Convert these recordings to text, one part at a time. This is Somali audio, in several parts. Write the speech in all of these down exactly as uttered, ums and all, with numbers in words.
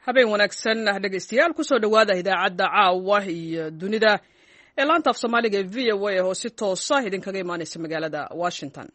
habeen wanaagsan dhegeystayaal kusoo dhawaada idaacadda caawa iyo dunida ee laanta af soomaaliga ee v o a oo si toosa idinkaga imaanaysa magaalada Washington.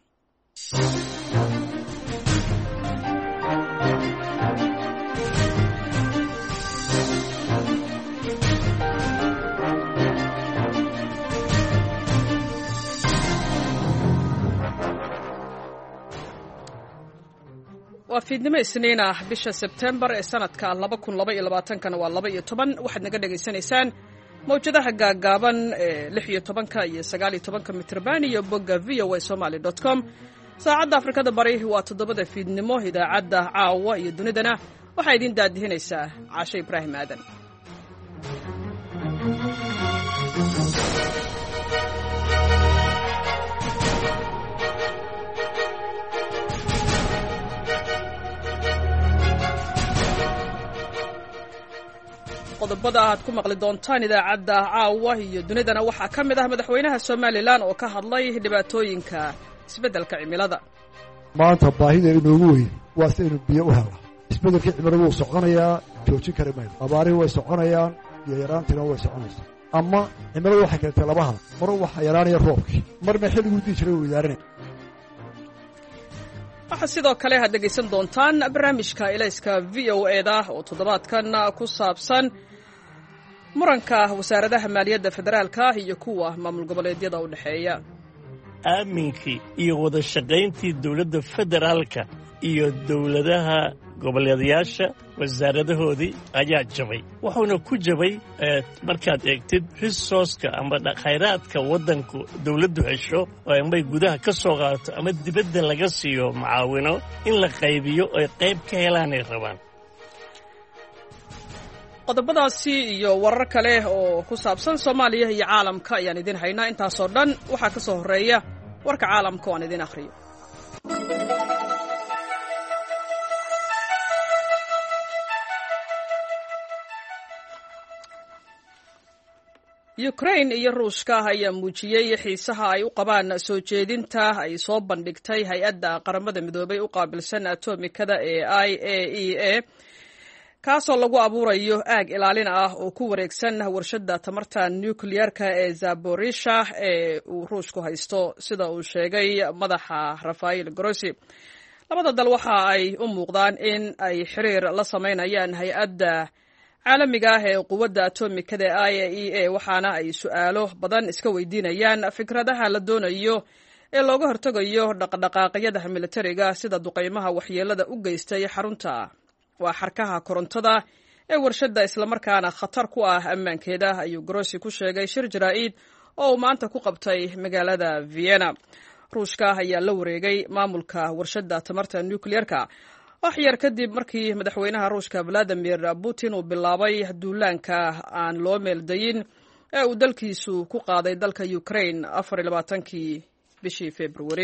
waa fiidnimo isniin ah bisha Sebtembar ee sanadka laba kun laba iyo labaatan kana waa laba iyo toban waxaad naga dhageysanaysaan mawjadaha gaagaaban ee lix iyo toban iyo sagaal iyo toban mitirban iyo bogga v o a somali dot com. saacadda Afrikada Bari waa toddobada fiidnimo. idaacadda caawa iyo dunidana waxaa idin daadihinaysaa Caashe Ibraahim Aadan. qodobada aad ku maqli doontaan idaacadda caawa iyo dunidana waxaa ka mid ah madaxweynaha Somaliland oo ka hadlay dhibaatooyinka isbeddelka cimilada. maanta baahida inoogu weyn waa si inuu biyo u helo. isbeddelka cimilada wuu soconayaa, joojin kari mayno. abaarihi way soconayaan, biyo yaraantina way soconaysaa. ama cimiladu waxay keentay labaha mar waxaa yaraanaya roobkii, marna xilliguu dii jiray uu idaarinaya. waxaa sidoo kale aad dhegaysan doontaan barnaamijka ilayska v o a da oo toddobaadkan ku saabsan muranka wasaaradaha maaliyadda federaalka iyo kuwa maamul goboleedyada u dhexeeya. aaminkii iyo wada shaqayntii dawladda federaalka iyo dawladaha goboleedayaasha wasaaradahoodii ayaa jabay. wuxuuna ku jabay markaad eegtid resourceka ama khayraadka waddanku dawladdu hesho oo amay gudaha ka soo qaadato ama dibadda laga siiyo macaawino in la qaybiyo oy qayb ka helaanay rabaan. qodobadaasi iyo warar kale oo ku saabsan Soomaaliya iyo caalamka ayaan idin haynaa. intaasoo dhan waxaa ka soo horeeya warka caalamka oo aan idin akhriyo. Ukraine iyo Ruushka ayaa muujiyay xiisaha ay u qabaan soo jeedinta ay soo bandhigtay hay'adda qaramada midoobay u qaabilsan atomikada ee I A E A kaasoo lagu abuurayo aag ilaalin ah oo ku wareegsan warshadda tamarta nuclearka ee Zaporizhzhia ee uu Ruushku haysto, sida uu sheegay madaxa Rafael Grossi. labada dal waxa ay u muuqdaan in ay xiriir la sameynayaan hay'adda caalamiga ah ee quwadda atomikada I A E A, waxaana ay su'aalo badan iska weydiinayaan fikradaha la doonayo ee looga hortagayo dhaqdhaqaaqyada militariga sida duqeymaha waxyeelada u geystay xarunta waa xarkaha korontada ee warshadda islamarkaana khatar ku ah ammaankeeda, ayuu Grossi ku sheegay shir jaraa'id oo uu maanta ku qabtay magaalada Vienna. Ruushka ayaa la wareegay maamulka warshadda tamarta nuclearka wax yar kadib markii madaxweynaha Ruushka Vladimir Putin uu bilaabay duulaanka aan loo meeldayin ee uu dalkiisu ku qaaday dalka Ukraine afar iyo labaatankii bishii February.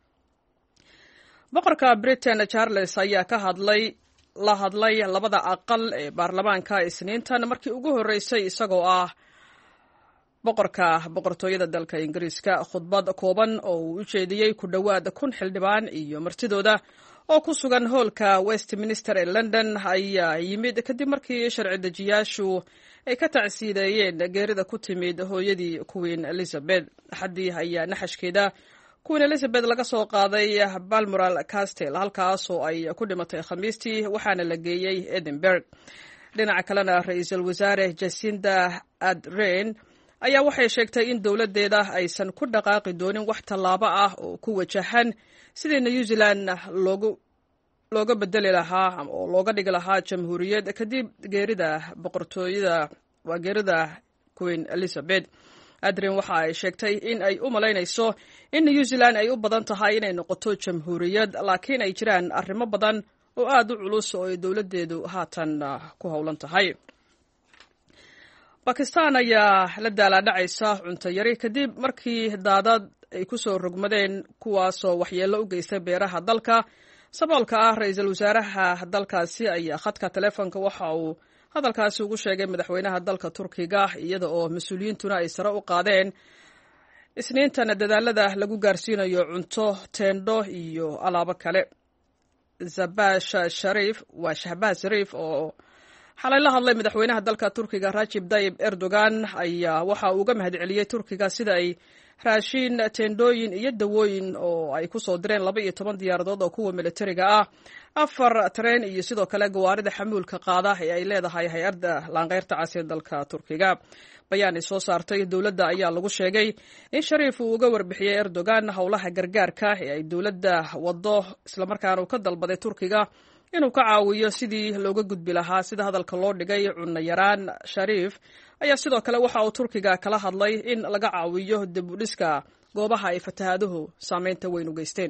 boqorka Britain Charles ayaa ka hadlay la hadlay labada aqal ee baarlamaanka Isniintan markii ugu horeysay isagoo ah boqorka boqortooyada dalka Ingiriiska. khudbad kooban oo uu u jeediyey ku dhowaad kun xildhibaan iyo martidooda oo ku sugan hoolka Westminster ee London ayaa yimid kadib markii sharci dejiyaashu ay ka tacsiideeyeen geerida ku timid hooyadii Queen Elizabeth. axadii ayaa naxashkeeda Queen Elizabeth laga soo qaaday Balmoral Castle halkaas oo ay ku dhimatay Khamiistii, waxaana la geeyey Edinburgh. dhinaca kalena ra'iisul wasaare Jacinda Ardern ayaa waxay sheegtay in dowladdeeda aysan ku dhaqaaqi doonin wax tallaabo ah oo ku wajahan sidii New Zealand loogu looga bedeli lahaa oo looga dhigi lahaa jamhuuriyad kadib geerida boqortooyada waa geerida Queen Elizabeth. Adrian waxa ay sheegtay in ay u malaynayso in New Zealand ay u badan tahay inay noqoto jamhuuriyad, laakiin ay jiraan arrimo badan oo aad u culus oo ay dowladdeedu haatan ku howlan tahay. Pakistan ayaa la daalaadhacaysa cunto yari kadib markii daadad ay ku soo rogmadeen kuwaasoo waxyeello u geystay beeraha dalka. saboolka ah ra'iisul wasaaraha dalkaasi ayaa khadka telefoonka waxa uu hadalkaasi ugu sheegay madaxweynaha dalka Turkiga, iyada oo mas'uuliyiintuna ay sare u qaadeen Isniintan dadaalada lagu gaarsiinayo cunto, teendho iyo alaabo kale. Zabash Sharif waa Shahbaz Sharif oo xalay la hadlay madaxweynaha dalka Turkiga Recep Tayyip Erdogan ayaa waxa uu uga mahadceliyay Turkiga sida ay raashin teendooyin iyo dawooyin oo ay ku soo direen laba iyo toban diyaaradood oo kuwa militariga ah afar tareen iyo sidoo kale gawaarida xamuulka qaada ee ay leedahay hay'adda laanqeyrta cas ee dalka Turkiga. bayaan ay soo saartay dowladda ayaa lagu sheegay in Shariif uu uga warbixiyay Erdogan howlaha gargaarka ee ay dowladda wado isla markaana uu ka dalbaday Turkiga inuu ka caawiyo sidii looga gudbi lahaa sida hadalka loo dhigay cunno yaraan. Shariif ayaa sidoo kale waxa uu Turkiga kala hadlay in laga caawiyo dib u dhiska goobaha ay fatahaaduhu saameynta weyn u geysteen.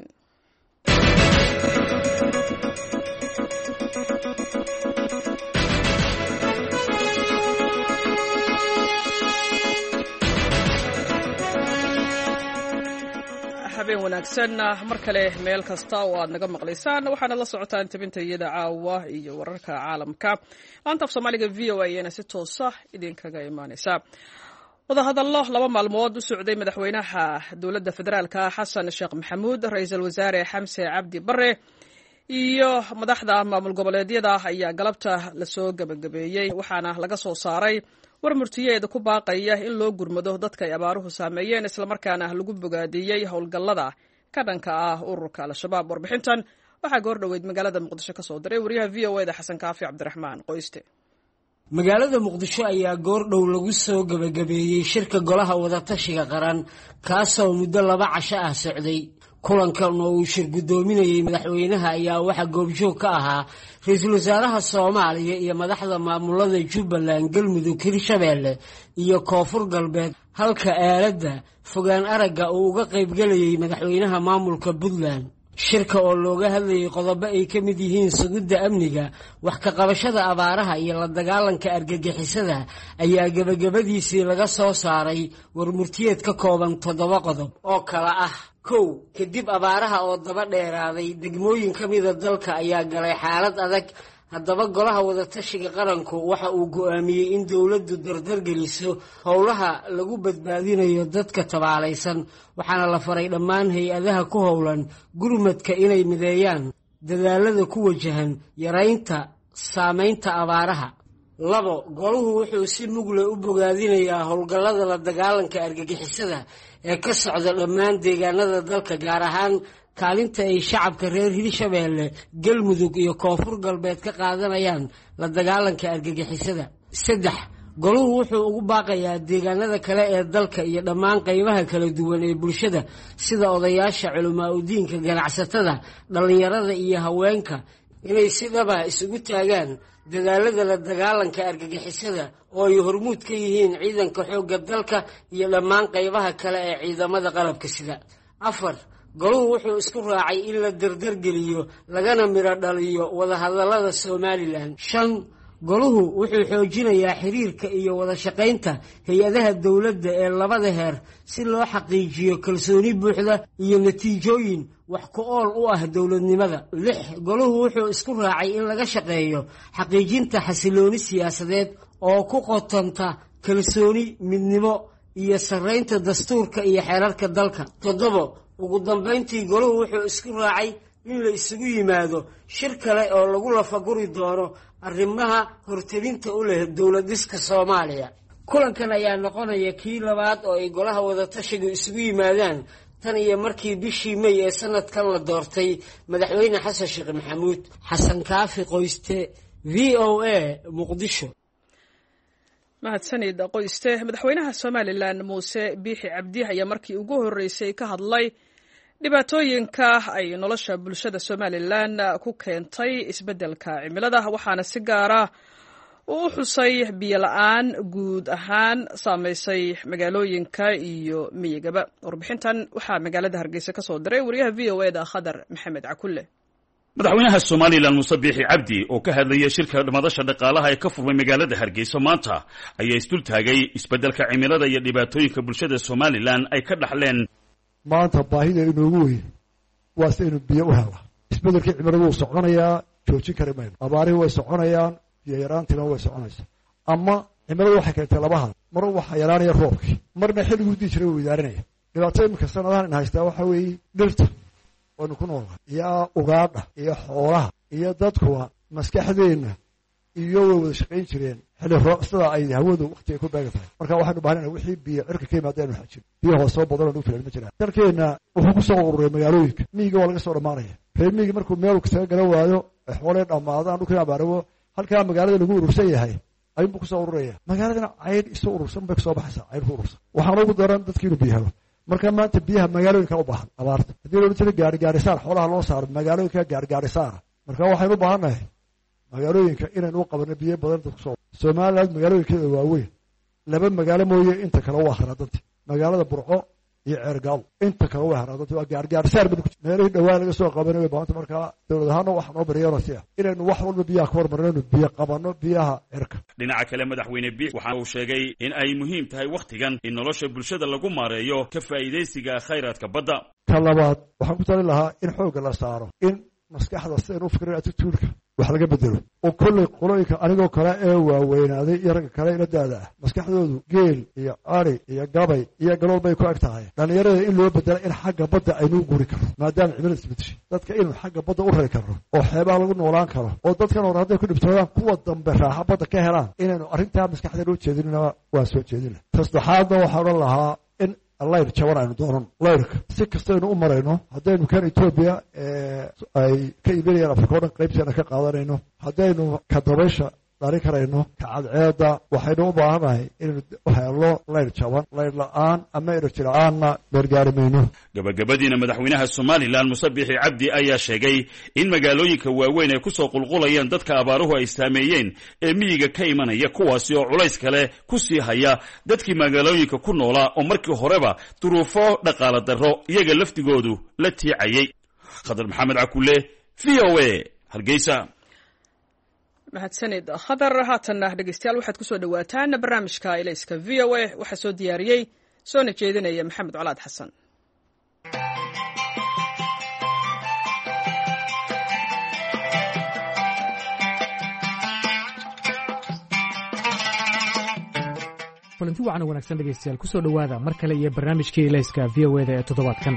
habeen wanaagsan mar kale meel kasta oo aad naga maqlaysaan waxaana la socotaan tabinta iyada caawa iyo wararka caalamka laanta af Soomaaliga V O A ina si toos ah idinkaga imaanaysa. wadahadallo laba maalmood u socday madaxweynaha dowladda federaalka Xasan Sheekh Maxamuud, ra'iisul wasaare Xamse Cabdi Barre iyo madaxda maamul goboleedyada ayaa galabta la soo gabagabeeyay waxaana laga soo saaray war murtiyeed ku baaqaya in loo gurmado dadka ay abaaruhu saameeyeen isla markaana lagu bogaadiyay howlgallada ka dhanka ah ururka Al-Shabaab. warbixintan waxaa goor dhaweyd magaalada Muqdisho ka soo diray wariyaha V O A da Xasan Kaafi Cabdiraxmaan Qoyste. magaalada Muqdisho ayaa goor dhow lagu soo gabagabeeyay shirka golaha wadatashiga qaran kaasoo muddo laba casho ah socday. kulankan oo uu shir gudoominayay madaxweynaha ayaa waxa goobjoog ka ahaa ra'iisul wasaaraha Soomaaliya iyo madaxda maamulada Jubbaland, Galmudug, Hirshabeelle iyo Koonfur Galbeed, halka aaladda fogaan aragga uu uga qayb galayay madaxweynaha maamulka Puntland. shirka oo looga hadlayay qodobo ay ka mid yihiin sugidda amniga, wax ka qabashada abaaraha iyo la dagaalanka argagixisada ayaa gabagabadiisii laga soo saaray war murtiyeed ka kooban toddoba qodob oo kala ah: kow, kadib abaaraha oo daba dheeraaday degmooyin ka mida dalka ayaa galay xaalad adag. haddaba golaha wadatashiga qaranku waxa uu go'aamiyey in dowladdu dardar geliso howlaha lagu badbaadinayo dadka tabaalaysan, waxaana la faray dhammaan hay-adaha ku howlan gurmadka inay mideeyaan dadaalada ku wajahan yaraynta saameynta abaaraha. labo, goluhu wuxuu si mugle u bogaadinayaa howlgallada la dagaalanka argagixisada ee ka socda dhammaan deegaanada dalka, gaar ahaan kaalinta ay shacabka reer Hirshabeelle, Galmudug iyo Koonfur Galbeed ka qaadanayaan la dagaalanka argagixisada. saddex, goluhu wuxuu ugu baaqayaa deegaanada kale ee dalka iyo dhammaan qaybaha kala duwan ee bulshada sida odayaasha, culamaa u diinka, ganacsatada, dhalinyarada iyo haweenka inay si dhaba isugu taagaan dadaalada la dagaalanka argagixisada oo ay hormuud ka yihiin ciidanka xoogga dalka iyo dhammaan qaybaha kale ee ciidamada qalabka sida. afar, goluhu wuxuu isku raacay in la dardar geliyo lagana miro dhaliyo wadahadallada Somaliland. shan, goluhu wuxuu xoojinayaa xiriirka iyo wada shaqaynta hay-adaha dowladda ee labada heer si loo xaqiijiyo kalsooni buuxda iyo natiijooyin wax ku ool u ah dowladnimada. lix, goluhu wuxuu isku raacay in laga shaqeeyo xaqiijinta xasilooni siyaasadeed oo ku qotanta kalsooni, midnimo iyo sarreynta dastuurka iyo xeerarka dalka. toddobo, ugu dambeyntii goluhu wuxuu isku raacay in la isugu yimaado shir kale oo lagu lafaguri doono arrimaha hortelinta u leh dowlad dhiska Soomaaliya. kulankan ayaa noqonaya kii labaad oo ay golaha wadatashigu isugu yimaadaan tan iyo markii bishii May ee sanadkan la doortay madaxweyne Xasan Sheekh Maxamuud. Xasan Kaafi Qoyste, V O A, Muqdisho. mahadsanid Qoyste. madaxweynaha Somaliland Muuse Biixi Cabdi ayaa markii ugu horeysay ka hadlay dhibaatooyinka ay nolosha bulshada Somaliland ku keentay isbeddelka cimilada, waxaana si gaar ah uu xusay biyo la'aan guud ahaan saameysay magaalooyinka iyo miyigaba. warbixintan waxaa magaalada Hargeysa ka soo diray wariyaha V O A da Khadar Maxamed Cakulle. madaxweynaha Somaliland Muuse Biixi Cabdi oo ka hadlayay shirka madasha dhaqaalaha ee ka furmay magaalada Hargeysa maanta ayaa isdul taagay isbeddelka cimilada iyo dhibaatooyinka bulshada Somaliland ay ka dhaxleen. maanta baahida inoogu weyn waa si inuu biyo u helo. isbeddelka cimilada wuu soconayaa, joojin kari mayno. abaarihi way soconayaan, biyo yaraantina way soconaysaa. ama cimiladu waxay keentay labaha mar waxaa yaraanaya roobkii, marna xilliguu dii jiray wuu idaarinaya. dhibaatada iminka sanadahan in haystaa waxaa weeye dhirta waynu ku noolnahay iyo ugaadha iyo xoolaha iyo dadkuwa maskaxdeenna iyo way wada shaqayn jireen xilli roob sida ay hawadu waqtiga ku beegan tahay marka waxaanu baahanaa wixii biyo cirka ka yimaada inuu xajin biyo hoos soo badan oo filan ma jiraan dalkeena wuxuu ku soo ururay magaalooyinka miyiga waa laga soo dhamaanaya reer miyiga markuu meel kasaga garan waayo xoolay dhamaadaan dhulkii abaarabo halkaa magaalada lagu urursan yahay ayuu ku soo ururaya magaaladana cayd isu urursan bay soo baxaysaa cayd ku urursan waxaan ugu daran dadkii inuu biyo helo marka maanta biyaha magaalooyinka u baahan abaarta haddii loola jiro gaari gaarisaar xoolaha loo saaro magaalooyinka gaari gaarisaara marka waxaynu u baahannahay magaalooyinka inaynu u qabanno biyo badan dadku soo Soomaaliland magaalooyinkeeda waaweyn laba magaalo mooye inta kale waa kharaadanta magaalada Burco iyo Ceergaal inta kale waa kharaadanta waa gaar gaar saar meelaha dhawaan laga soo qabanay baanta marka dawladahana wax noo bariyo siya inaynu wax walba biyaha ka hormarino biyo qabano biyaha cirka dhinaca kale madaxweyne Biix waxa uu sheegay in ay muhiim tahay waqtigan in nolosha bulshada lagu maareeyo ka faa'iideysiga khayraadka badda ka labaad waxaan ku talin lahaa in xoog la saaro in maskaxda sidoo fikirada attitude-ka wax laga bedelo oo kulli qolooyinka anigoo kale ee waaweynaaday iyo rag kale ila daada maskaxdoodu geel iyo ari iyo gabay iyo galool bay ku ag tahay dhalinyarada in loo bedelo in xagga badda aynu guri karno maadaama cimilada isbedeshay dadka in xagga badda u reey karno oo xeebaha lagu noolaan karo oo dadkan hore hadday ku dhibtoodaan kuwa dambe raaxa badda ka helaan inaynu arrintaa maskaxda loo jeedinna waa soo jeedina tasdaxaadna waxaa odhan lahaa in layr jaban aynu doonan layrka si kastaynu u marayno haddaynu kan Ethiopia ee ay ka iibinayaan Afrika oo dhan qaybteena ka qaadanayno haddaynu ka dabaysha dari karayno ka cadceeda waxaynu u baahanahay inaynu helo layr jaban layr la'aan ama energy la'aanna gargaarimayno gabagabadiina madaxweynaha Somaliland Muuse Biixi Cabdi ayaa sheegay in magaalooyinka waaweyn ay ku soo qulqulayaan dadka abaaruhu ay saameeyeen ee miyiga ka imanaya kuwaasi oo culays kale ku sii haya dadkii magaalooyinka ku noolaa oo markii horeba duruufo dhaqaale darro iyaga laftigoodu la tiicayay Khadar Maxamed Cakulle V O A Hargeysa mahadsanid khadar haatanna dhegeystayaal waxaad ku soo dhawaataan barnaamijka ilayska V O A waxa soo diyaariyay soona jeedinaya Maxamed Colaad Xasan kulanti wacan wanaagsan dhegeystayaal ku soo dhawaada mar kale iyo barnaamijkii ilayska V O A da ee toddobaadkan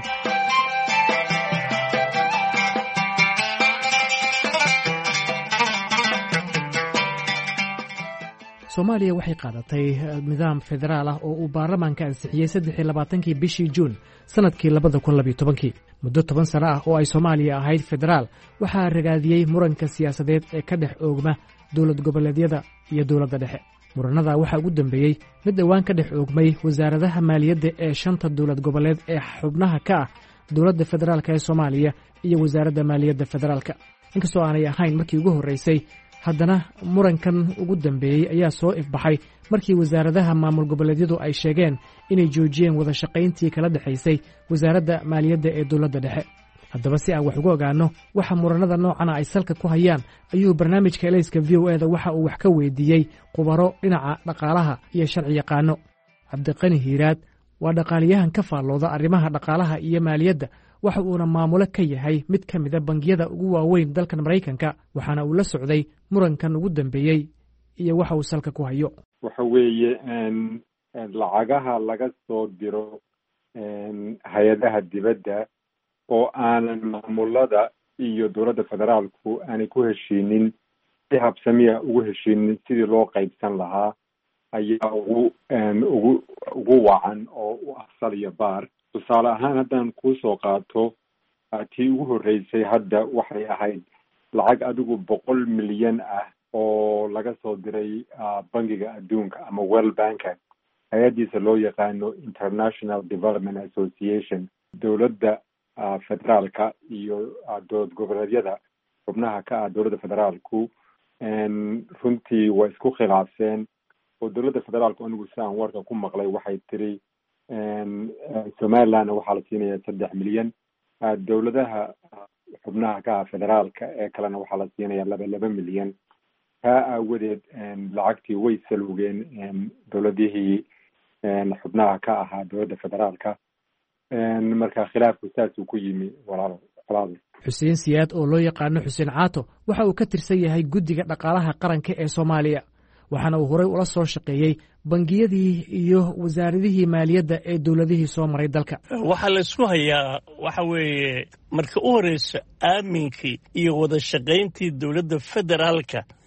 Soomaaliya waxay qaadatay nidaam federaal ah oo uu baarlamaanka ansixiyay saddex iyo labaatankii bishii Juun sanadkii labada kun labayo tobankii muddo toban sano ah oo ay Soomaaliya ahayd federaal waxaa ragaadiyey muranka siyaasadeed ee ka dhex oogma dowlad goboleedyada iyo dowladda dhexe muranada waxaa ugu dambeeyey mid dhowaan ka dhex oogmay wasaaradaha maaliyadda ee shanta dowlad goboleed ee xubnaha ka ah dowladda federaalka ee Soomaaliya iyo wasaaradda maaliyadda federaalka inkastoo aanay ahayn markii ugu horreysay haddana murankan ugu dambeeyey ayaa soo ifbaxay markii wasaaradaha maamul goboleedyadu ay sheegeen inay joojiyeen wada shaqayntii kala dhexaysay wasaaradda maaliyadda ee dowladda dhexe haddaba si aan wax uga ogaanno waxa muranada noocana ay salka ku hayaan ayuu barnaamijka elayska V O A da waxa uu wax ka weydiiyey khubaro dhinaca dhaqaalaha iyo sharci yaqaano cabdiqani hiiraad waa dhaqaaliyahan ka faallooda arrimaha dhaqaalaha iyo maaliyadda waxa uuna maamulo ka yahay mid ka mida bangiyada ugu waaweyn dalkan Mareykanka waxaana uu la socday murankan ugu dambeeyey iyo waxa uu salka ku hayo waxa weeye lacagaha laga soo diro hay-adaha dibadda oo aanan maamulada iyo dowladda federaalku aanay ku heshiinin si habsamiya ugu heshiinin sidii loo qaybsan lahaa ayaa ugu ugu ugu wacan oo u asal iyo baar tusaale ahaan haddaan kusoo qaato tii ugu horreysay hadda waxay ahayd lacag adigu boqol milyan ah oo laga soo diray bangiga adduunka ama World Bank hay-adiisa loo yaqaano International Development Association dowladda federaalka iyo dowlad goboleedyada xubnaha ka ah dowladda federaalku runtii waa isku khilaafeen oo dowladda federaalku anigu saan warka ku maqlay waxay tiri Somaliland waxaa la siinayaa saddex milyan dowladaha xubnaha ka ah federaalka ee kalena waxaa la siinayaa laba laba milyan taa aawadeed lacagtii way salugeen dowladihii xubnaha ka ahaa dowladda federaalka marka khilaafku saasuu ku yimi walaal walaal xuseen siyaad oo loo yaqaano xuseen caato waxa uu ka tirsan yahay guddiga dhaqaalaha qaranka ee Soomaaliya waxaana uu horey ula soo shaqeeyey bangiyadii iyo wasaaradihii maaliyadda ee dowladihii soo maray dalka waxaa la isku hayaa waxa weeye marka u horeysa aaminkii iyo wada shaqayntii dowladda federaalka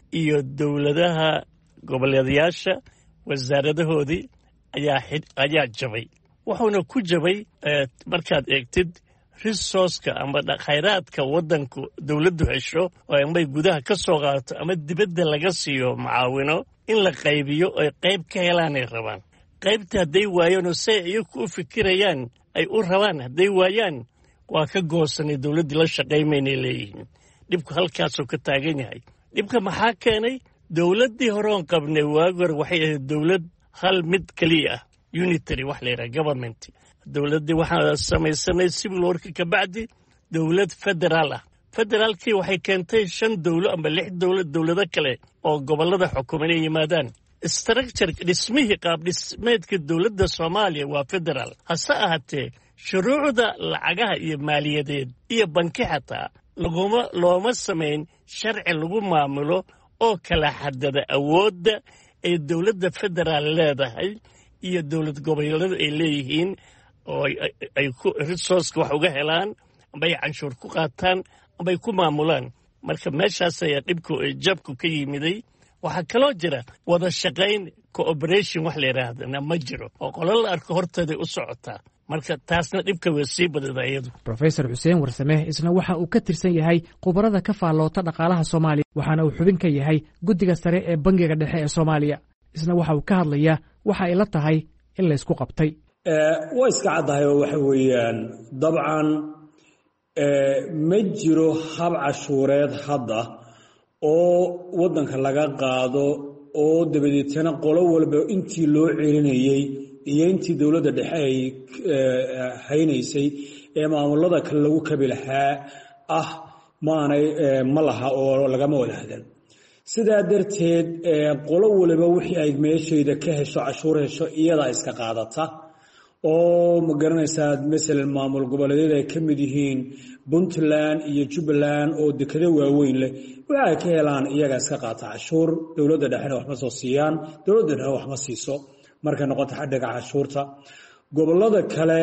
iyo dowladaha goboleedayaasha wasaaradahoodii ayaa ayaa jabay wuxuuna ku jabay markaad eegtid resourceka ama khayraadka waddanku dowladdu hesho oo amay gudaha ka soo qaadato ama dibadda laga siiyo macaawino in la qaybiyo oy qayb ka helaanay rabaan qaybta hadday waayaanoo say iyagu u fikirayaan ay u rabaan hadday waayaan waa ka goosanay dowladdii la shaqaymaynay leeyihiin dhibku halkaasuu ka taagan yahay dhibka maxaa keenay dowladdii horoon qabnay waagi hore waxay ahayd dowlad hal mid keliya ah unitary wax la yidhaha government dowladdii waxaa samaysanay civil warki ka bacdi dowlad federaal ah federaalkii waxay keentay shan dowlo ama lix dowlad dowlado kale oo gobollada xukuma inay yimaadaan structure dhismihii qaab dhismeedka dowladda soomaaliya waa federaal hase ahaatee shuruucda lacagaha iyo maaliyadeed iyo banki xataa laguma looma samayn sharci lagu maamulo oo kala xadada awoodda ay dowladda federaal leedahay iyo dowlad goboleedyadu ay leeyihiin oo ay ku resourceka wax uga helaan amba ay canshuur ku qaataan amba ay ku maamulaan marka meeshaas ayaa dhibku jabku ka yimiday waxaa kaloo jira wada shaqayn cooperation wax la yidhaahdana ma jiro oo qolo la arko horteeday u socotaa marka taasna dhibka way sii badada iyadu rofesor xuseen warsame isna waxa uu ka tirsan yahay khubarada ka faalloota dhaqaalaha soomaaliya waxaana uu xubin ka yahay guddiga sare ee bangiga dhexe ee soomaaliya isna waxa uu ka hadlayaa waxa ay la tahay in la isku qabtay waa iska caddahay oo waxa weeyaan dabcan ma jiro hab cashuureed hadda oo waddanka laga qaado oo dabadeetana qolo walba intii loo celinayey iyo intii dowladda dhexe ay haynaysay ee maamulada kale lagu kabi lahaa ah maanay ma laha oo lagama wada hadan sidaa darteed qolo waliba wixii ay meeshayda ka hesho cashuur hesho iyadaa iska qaadata oo ma garanaysaa masalan maamul goboleedyada ay ka mid yihiin puntland iyo jubbaland oo dekado waaweyn leh waxa ay ka helaan iyaga iska qaata cashuur dowladda dhexena waxma soo siiyaan dowladda dhexe waxma siiso markay noqoto xadhiga cashuurta gobollada kale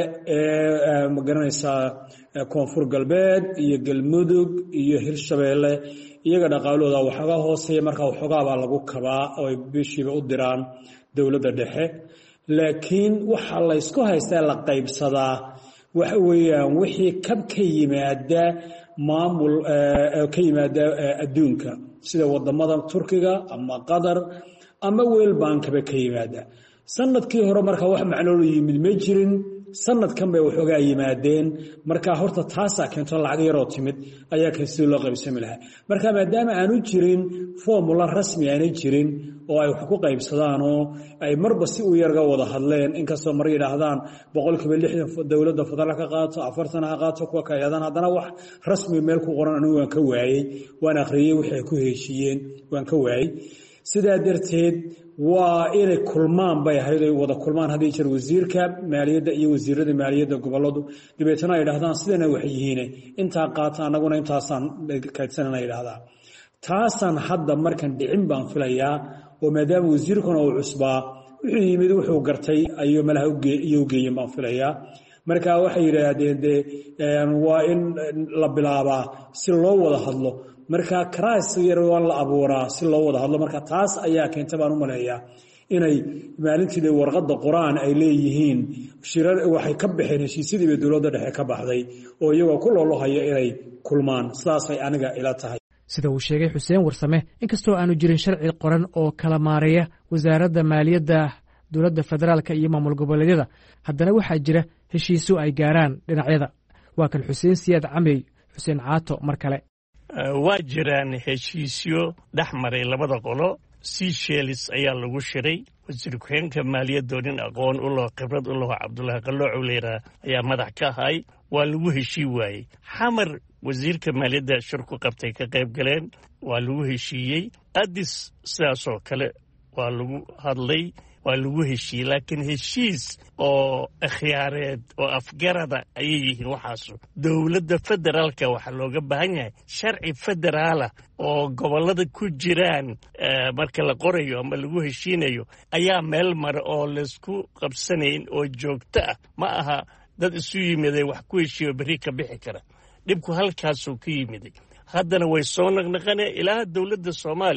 ee ma garanaysaa koonfur galbeed iyo galmudug iyo hirshabeelle iyaga dhaqaalooda waxoogaa hooseeya markaa waxoogaa baa lagu kabaa oo ay bishiiba u diraan dowladda dhexe laakiin waxaa la ysku haystaa la qaybsadaa waxa weeyaan wixii kab ka yimaada maamul ka yimaada adduunka sida wadamada turkiga ama qatar ama weel baankaba ka yimaada sanadkii hore markaa wax macnoolu yimid ma jirin sanadkan bay waxoogaa yimaadeen markaa horta taasaa keento lacag yaroo timid ayaa kan sidii loo qaybsami lahaa marka maadaama aanu jirin formula rasmi aanay jirin oo ay wax ku qaybsadaanoo ay marba si u yarga wada hadleen inkastoo mar yidhaahdaan boqolkiiba lixdan dowladda federal ka qaato afartan ha qaato kuwa ka yidhahdaan haddana wax rasmi meel ku qoran anigu waan ka waayey waan akhriyey wixii ay ku heshiiyeen waan ka waayey sidaa darteed waa inay kulmaan bay ahayd ay wada kulmaan haddii jir wasiirka maaliyadda iyo wasiirada maaliyadda gobolladu dabeetana ay yidhahdaan sidana wax yihiine intaa qaata annaguna intaasaan kaydsanana yidhahdaa taasaan hadda markan dhicin baan filayaa oo maadaama wasiirkuna uu cusbaa wuxuu yimid wuxuu gartay ayuu malaha iyo ugeeyen baan filayaa marka waxay yidhaahdeen dee waa in la bilaabaa si loo wada hadlo marka karaas yar waa la abuuraa si loo wada hadlo marka taas ayaa keenta baan u maleeyaa inay maalintii warqadda quraan ay leeyihiin shirar waxay ka baxeen heshiisyadii bay dowladda dhexe ka baxday oo iyagoo ku loolohaya inay kulmaan sidaasay aniga ila tahay sida uu sheegay xuseen warsame inkastoo aanu jirin sharci qoran oo kala maareeya wasaaradda maaliyadda dowladda federaalka iyo maamul goboleedyada haddana waxaa jira heshiisyo ay gaaraan dhinacyada waa kan xuseen siyaad camey xuseen caato mar kale waa jiraan heshiisyo dhex maray labada qolo seashells ayaa lagu shiray wasiir ku-xigeenka maaliyadoo nin aqoon u laho khibrad u laho cabdullaahi qalloocow layidhaah ayaa madax ka ahay waa lagu heshii waayey xamar wasiirka maaliyadda shir ku qabtay ka qayb galeen waa lagu heshiiyey addis sidaasoo kale waa lagu hadlay waa lagu heshiiyey laakiin heshiis oo ikhyaareed oo afgarada ayay yihiin waxaasu dowladda federaalka waxaa looga baahan yahay sharci federaalah oo gobollada ku jiraan marka la qorayo ama lagu heshiinayo ayaa meel mara oo laysku qabsanayn oo joogto ah ma aha dad isu yimiday wax ku heshiiyo berri ka bixi kara dhibku halkaasuu ka yimiday haddana way soo naqnaqaneen ilaa dowladda soomaaliya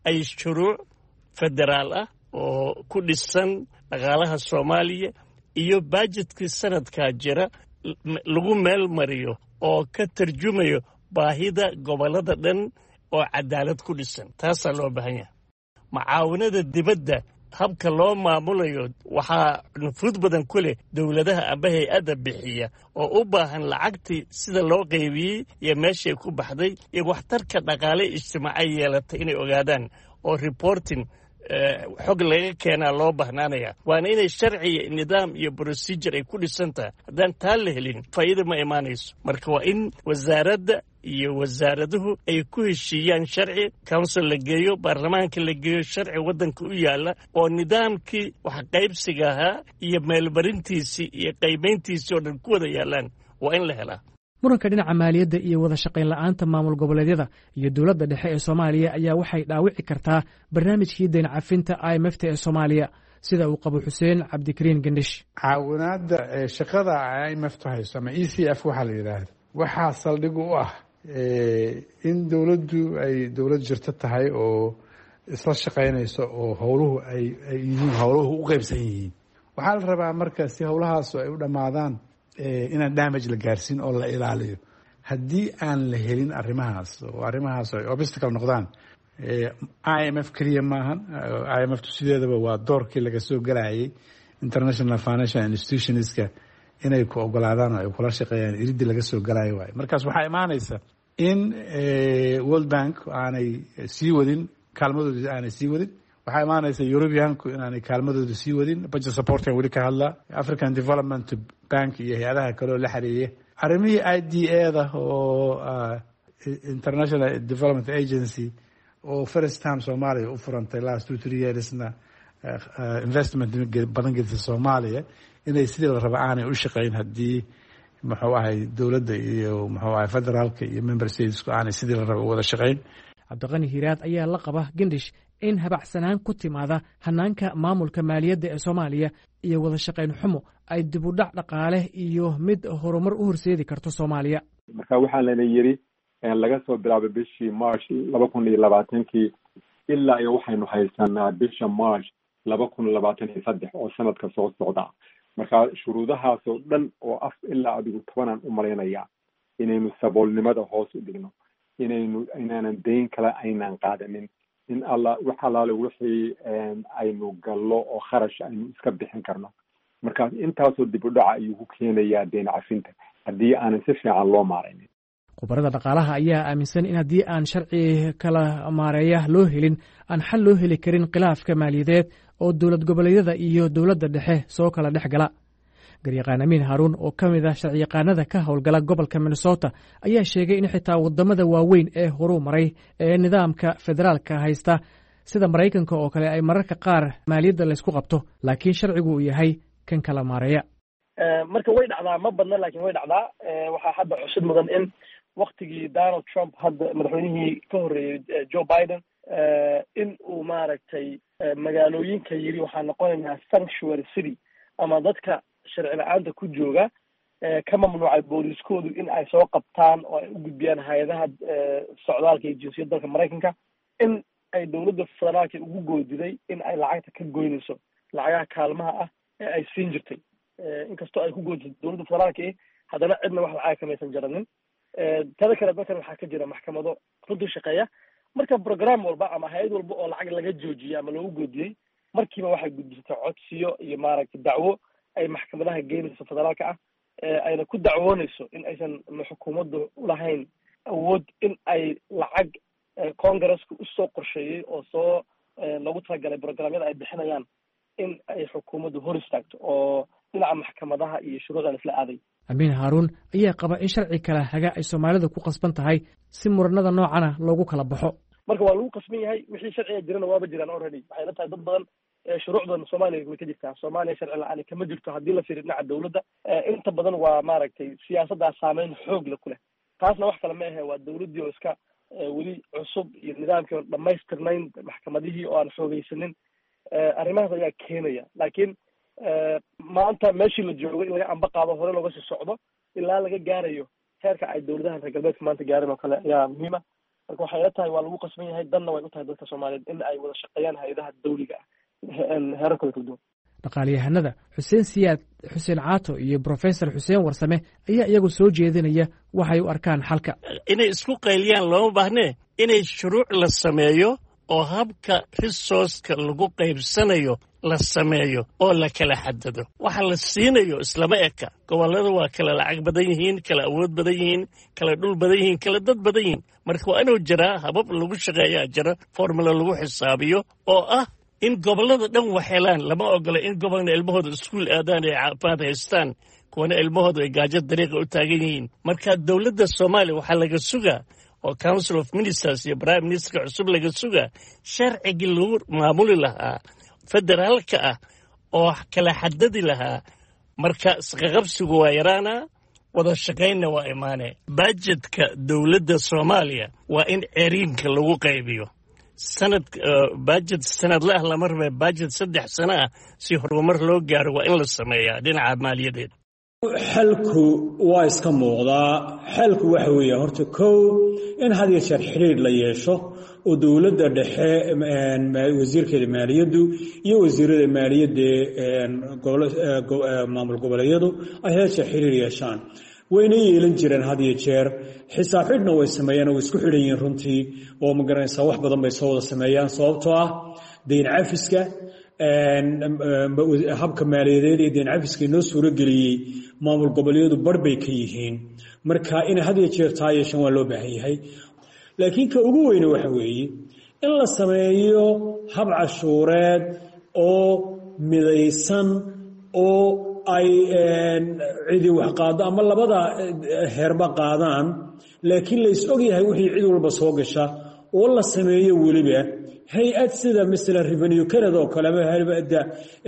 ay shuruuc federaal ah oo ku dhisan dhaqaalaha soomaaliya iyo bajetkii sanadkaa jira lagu meel mariyo oo ka tarjumayo baahida gobollada dhan oo cadaalad ku dhisan. taasaa loo baahan yahay. mucaawinada dibadda habka loo maamulayo waxaa nufuud badan ku leh dowladaha amba hay-adda bixiya oo u baahan lacagtii sida loo qaybiyey iyo meeshay ku baxday iyo waxtarka dhaqaale ijtimaacay yeelatay inay ogaadaan oo reporting xog laga keenaa loo bahnaanaya. waana inay sharci iyo nidaam iyo procedure ay ku dhisan tahay. haddaan taa la helin faa'iida ma imaanayso. marka waa in wasaaradda iyo wasaaraduhu ay ku heshiiyaan sharci, council la geeyo, baarlamaanka la geeyo, sharci waddanka u yaalla oo nidaamkii wax qaybsiga ahaa iyo meelmarintiisii iyo qaybayntiisii oo dhan ku wada yaallaan waa in la helaa. muranka dhinaca maaliyadda iyo wada shaqayn la'aanta maamul goboleedyada iyo dowladda dhexe ee Soomaaliya ayaa waxay dhaawici kartaa barnaamijkii deyn cafinta I M F ta ee Soomaaliya sida uu qabo Xuseen Cabdikariin Gandish. caawinaadda shaqada I M F ta hayso ama E C F waxa la yiraahdo waxaa saldhig u ah in dowladdu ay dowlad jirta tahay oo isla shaqaynayso oo howluhu ay ay yihiin howluhu u qaybsan yihiin. waxaa la rabaa marka si howlahaas ay u dhamaadaan inaan damage la gaarsiin oo la ilaaliyo. haddii aan la helin arrimahaas oo arrimahaas ay obstacle noqdaan, I M F keliya maahan. I M F tu sideedaba waa doorkii laga soo galayay international financial institutionska inay ku ogolaadaan oo ay kula shaqeeyaan iridii laga soo galayo waay. markaas waxaa imaanaysa in World Bank aanay sii wadin kaalmadooda aanay sii wadin. waxaa imaanaysa Europeanku inaanay kaalmadooda sii wadin. budget supportka weli ka hadla African Development Bank iyo hay-adaha kaloo la xiriiriya arrimihii I D A da oo International Development Agency oo first time Soomaaliya u furantay last two three yearsna investment badan gelisa Soomaaliya inay sidii la raba aanay u shaqayn haddii muxuu ahay dowladda iyo muxuu ahay federaalka iyo member statesku aanay sidii la raba wada shaqayn. Cabdiqani Hiiraad ayaa la qaba Gandish in habacsanaan ku timaada hanaanka maamulka maaliyadda ee Soomaaliya iyo wada shaqayn xumo ay dib u dhac dhaqaale iyo mid horumar u horseedi karto Soomaaliya. marka waxaa lana yiri laga soo bilaabay bishii March laba kun iyo labaatankii ilaa iyo waxaynu haysanaa bisha March laba kun iyo labaatan iyo saddex oo sanadka soo socda. marka shuruudahaas oo dhan oo af ilaa adigu tobanaan u maleynaya inaynu saboolnimada hoos u dhigno, inaynu inaanan deyn kale aynaan qaadanin, in alla wax alaale wixii aynu gallo oo kharash aynu iska bixin karno. marka intaasoo dib u dhaca ayuu ku keenayaa deyn cafinta haddii aanan si fiican loo maaraynin. khubarada dhaqaalaha ayaa aaminsan in haddii aan sharci kala maareeya loo helin aan xal loo heli karin khilaafka maaliyadeed oo dowlad goboleedyada iyo dowladda dhexe soo kala dhex gala. garyaqaan Amiin Haruun oo ka mid ah sharciyaqaanada ka howlgala gobolka Minnesota ayaa sheegay in xitaa wadamada waaweyn ee horu maray ee nidaamka federaalka haysta sida Mareykanka oo kale ay mararka qaar maaliyadda la isku qabto laakiin sharcigu uu yahay kan kala maareeya. marka way dhacdaa ma badna laakiin way dhacdaa. waxaa hadda cusub mudan in waqtigii Donald Trump hadda madaxweynihii ka horeeyay Joe Biden in uu maaragtay magaalooyinka yiri waxaa noqonaynaa sanctuary city ama dadka sharci la-aanta ku jooga ka mamnuucay booliiskoodu in ay soo qabtaan oo ay u gudbiyaan hay-adaha socdaalka iyo jinsiyadda dalka Mareykanka, in ay dowladda federaalka ugu goodiday in ay lacagta ka goynayso lacagaha kaalmaha ah ee ay siin jirtay. inkastoo ay ku goodiso dowladda federaalka eh haddana cidna wax lacag kamaysan jaranin. tada kale dalkan waxaa ka jira maxkamado runtii shaqeeya. marka program walba ama hay-ad walba oo lacag laga joojiyay ama loogu goodiyey markiiba waxay gudbisatay codsiyo iyo maaragtay dacwo ay maxkamadaha geynayso federaalka ah ayna ku dacwoonayso in aysan xukuumaddu ulahayn awood in ay lacag congaresska usoo qorsheeyey oo soo lagu talagalay programyada ay bixinayaan in ay xukuumaddu hor istaagto oo dhinaca maxkamadaha iyo shuruucdan isla aaday. Amiin Haruun ayaa qaba in sharci kala haga ay Soomaalidu ku qasban tahay si muranada noocana loogu kala baxo. marka waa lagu qasban yahay wixii sharciga jirana waaba jiraan already. waxay la tahay dad badan shuruucdan Soomaaliya way ka jirtaa. Soomaaliya sharci la'aan kama jirto haddii la fiiriyo dhinaca dawladda. inta badan waa maaragtay siyaasadda saameyn xoog leh ku leh. taasna wax kale ma aha waa dawladdii oo iska weli cusub iyo nidaamkii oo dhammaystirnayn maxkamadihii oo aan xoogaysanin. arrimahaas ayaa keenaya laakiin maanta meeshii la joogo in laga amba qaado hore looga sii socdo ilaa laga gaarayo heerka ay dawladaha reer galbeedka maanta gaareen oo kale ayaa muhiima. marka waxay ila tahay waa lagu qasban yahay danna way u tahay dadka soomaaliyeed in ay wada shaqeeyaan hay-adaha dawliga ah heerarkooda kala duwan. dhaqaalyahanada xuseen siyaad xuseen caato iyo brofesor xuseen warsame ayaa iyagu soo jeedinaya waxay u arkaan xalka. inay isku qayliyaan looma baahnee inay shuruuc la sameeyo oo habka resourceka lagu qaybsanayo la sameeyo oo la kala xadado. waxa la siinayo islama eka. gobollada waa kala lacag badan yihiin, kala awood badan yihiin, kala dhul badan yihiin, kala dad badan yihiin. marka waa inuu jiraa habab lagu shaqeeyaa jira, formula lagu xisaabiyo oo ah in gobollada dhan wax helaan. lama ogola in gobolna ilmahooda iskuul aadaan ay caafimaad haystaan, kuwana ilmahooda ay gaajo dariiqa u taagan yihiin. marka dowladda soomaaliya waxaa laga sugaa oo council of ministers iyo prime ministerka cusub laga sugaa sharcigii lagu maamuli lahaa federaalka ah oo kala xadadi lahaa. marka isqaqabsigu waa yaraanaa, wada shaqaynna waa imaanee. bajedka dowladda soomaaliya waa in ceriinka lagu qaybiyo. sanad bajet sanadle ah lama rabee bajet saddex sano ah si horumar loo gaaro waa in la sameeyaa dhinaca maaliyadeed. xalku waa iska muuqdaa. xalku waxa weeye horta kow in had iyo jeer xidhiir la yeesho oo dowladda dhexe wasiirkeeda maaliyaddu iyo wasiirada maaliyadda maamul goboleedyadu ay had jeer xidhiir yeeshaan. wayna yeelan jireen had iyo jeer xisaab xidhna way sameeyaan oo way isku xidhan yihiin runtii oo ma garanaysaa wax badan bay soo wada sameeyaan sababtoo ah dayn cafiska habka maaliyadeed ee dayn cafiska inoo suuro geliyey maamul goboleedyadu bar bay ka yihiin. marka in had iyo jeer taa yeeshan waa loo baahan yahay. laakiin ka ugu weyne waxa weeye in la sameeyo hab cashuureed oo midaysan oo ay cidi wax qaado ama labada heerba qaadaan, laakiin la is og yahay wixii cid walba soo gasha oo la sameeyo weliba hay-ad sida mesela revenue canada oo kale ama hay-adda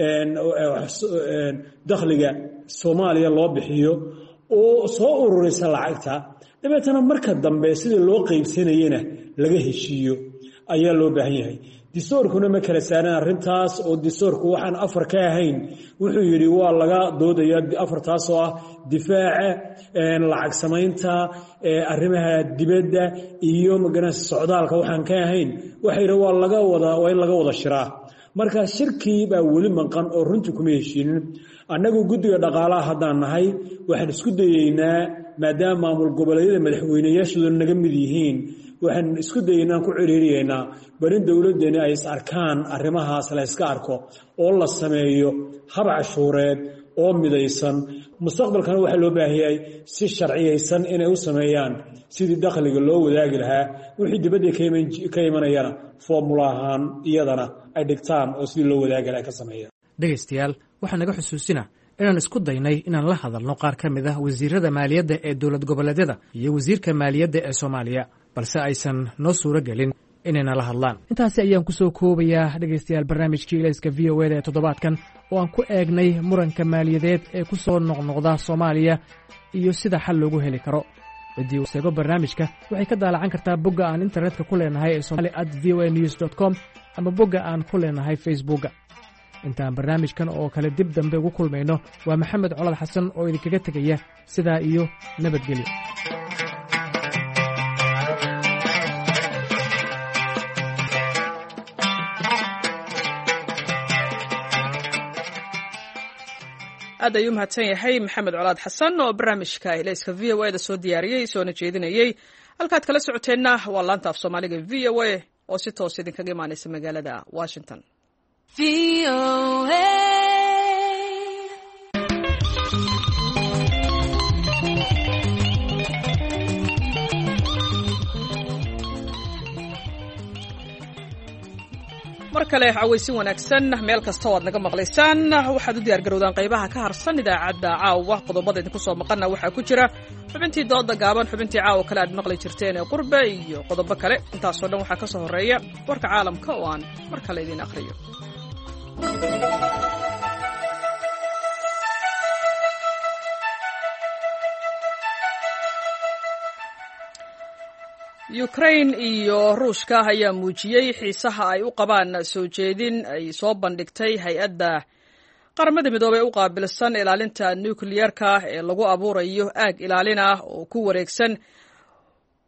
dakhliga soomaaliya loo bixiyo oo soo ururaysa lacagta, dabeetana marka dambe sidii loo qaybsanayena laga heshiiyo ayaa loo baahan yahay. distoorkuna ma kala saaran arrintaas oo distoorku waxaan afar ka ahayn wuxuu yidhi waa laga doodaya afartaas oo ah difaaca, lacag samaynta, arrimaha dibadda iyo magaranaysa socdaalka waxaan ka ahayn waxa yidhi waa laga wada waa in laga wada shiraa. marka shirkii baa weli maqan oo runtii kuma heshiinin. annagu guddiga dhaqaalaha haddaan nahay waxaan isku dayeynaa maadaama maamul goboleedyada madaxweyneyaashooda naga mid yihiin waxaan isku dayeynaa ku ciriiriyeynaa barin dowladdeena ay is arkaan arrimahaas la iska arko oo la sameeyo hab cashuureed oo midaysan. mustaqbalkana waxaa loo baahan yahay si sharciyaysan inay u sameeyaan sidii dakhliga loo wadaagi lahaa, wixii dibadda ka imanayana formula ahaan iyadana ay dhigtaan oo sidii loo wadaagi lahaa ka sameeyaan. dhegaystayaal waxaa naga xusuusina inaan isku daynay inaan la hadalno qaar ka mid ah wasiirada maaliyadda ee dowlad goboleedyada iyo wasiirka maaliyadda ee soomaaliya, balse aysan noo suuro gelin inayna la hadlaan. intaasi ayaan ku soo koobayaa dhegaystayaal barnaamijkii ilayska v o eda ee toddobaadkan oo aan ku eegnay muranka maaliyadeed ee ku soo noqnoqda soomaaliya iyo sida xal loogu heli karo. ciddii uu seego barnaamijka waxay ka daalacan kartaa bogga aan internetka ku leenahay ee somali at v o a news dot com ama bogga aan ku leenahay facebookga. intaan barnaamijkan oo kale dib dambe ugu kulmayno waa maxamed colad xasan oo idinkaga tegaya sidaa iyo nabadgelyo. aad ayuu mahadsan yahay maxamed colaad xasan oo barnaamijka ilayska v o eda soo diyaariyey soona jeedinayey. halkaad kala socoteenna waa laanta af soomaaliga v o a oo si toos idinkaga imaanaysa magaalada washington. mar kale cawaysin wanaagsan meel kasta oo aad naga maqlaysaan. waxaad u diyaar garowdaan qaybaha ka harsan idaacadda caawa. qodobada idinku soo maqana waxaa ku jira xubintii dooda gaaban, xubintii caawa kale aad maqli jirteen ee qurbe iyo qodobo kale. intaasoo dhan waxaa ka soo horreeya warka caalamka oo aan mar kale idiin akhriyo. ukraine iyo ruushka ayaa muujiyey xiisaha ay u qabaan soo jeedin ay soo bandhigtay hay-adda qaramada midoobey u qaabilsan ilaalinta nukliyeerka ee lagu abuurayo aag ilaalin ah oo ku wareegsan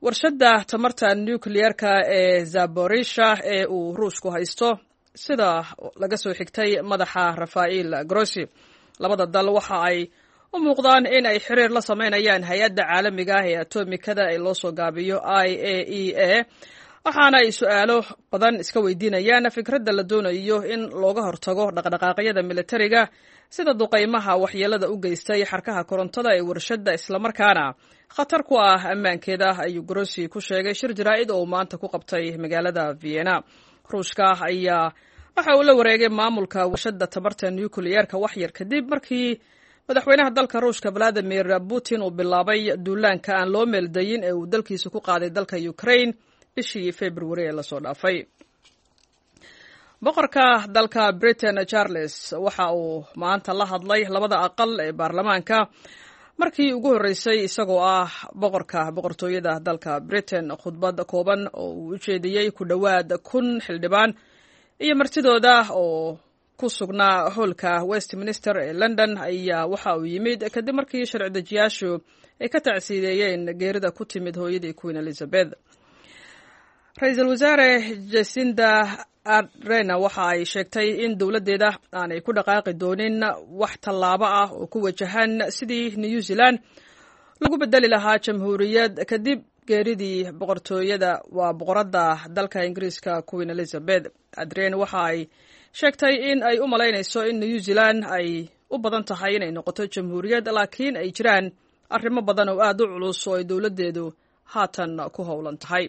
warshadda tamarta nucleerka ee zaborisha ee uu ruushku haysto sida laga soo xigtay madaxa rafael grossi labada dal waxa ay u muuqdaan in ay xiriir la sameynayaan hay-adda caalamiga ah ee atomikada ee loo soo gaabiyo i a e a waxaana ay su-aalo badan iska weydiinayaan fikradda la doonayo in looga hortago dhaqdhaqaaqyada militariga sida duqaymaha waxyeelada u geystay xarkaha korontada ee warshadda islamarkaana khatar ku ah ammaankeeda ayuu grossi ku sheegay shir jaraa'id oo maanta ku qabtay magaalada vienna ruushka ayaa waxa uu la wareegay maamulka warshadda tamarta nucleerka waxyar kadib markii madaxweynaha dalka ruushka valadimir putin uu bilaabay duulaanka aan loo meeldayin ee uu dalkiisa ku qaaday dalka ukraine bishii february ee lasoo dhaafay boqorka dalka britain charles waxa uu maanta la hadlay labada aqal ee baarlamaanka markii ugu horreysay isagoo ah boqorka boqortooyada dalka britain khudbad kooban oo uu u jeediyey ku dhowaad kun xildhibaan iyo martidooda oo ku sugnaa hoolka westminster ee london ayaa waxa uu yimid kadib markii sharci dejiyaashu ay ka tacsiideeyeen geerida ku timid hooyadii queen elizabeth ra-iisul wasaare jacinda ardern waxa ay sheegtay in dowladdeeda aanay ku dhaqaaqi doonin wax tallaabo ah oo ku wajahan sidii new zealand lagu bedeli lahaa jamhuuriyad kadib geeridii boqortooyada waa boqoradda dalka ingiriiska queen elizabeth ardern waxa ay sheegtay in ay u malaynayso in new zealand ay u badan tahay inay noqoto jamhuuriyad laakiin ay jiraan arrimo badan oo aad u culus oo ay dowladdeedu haatan ku howlan tahay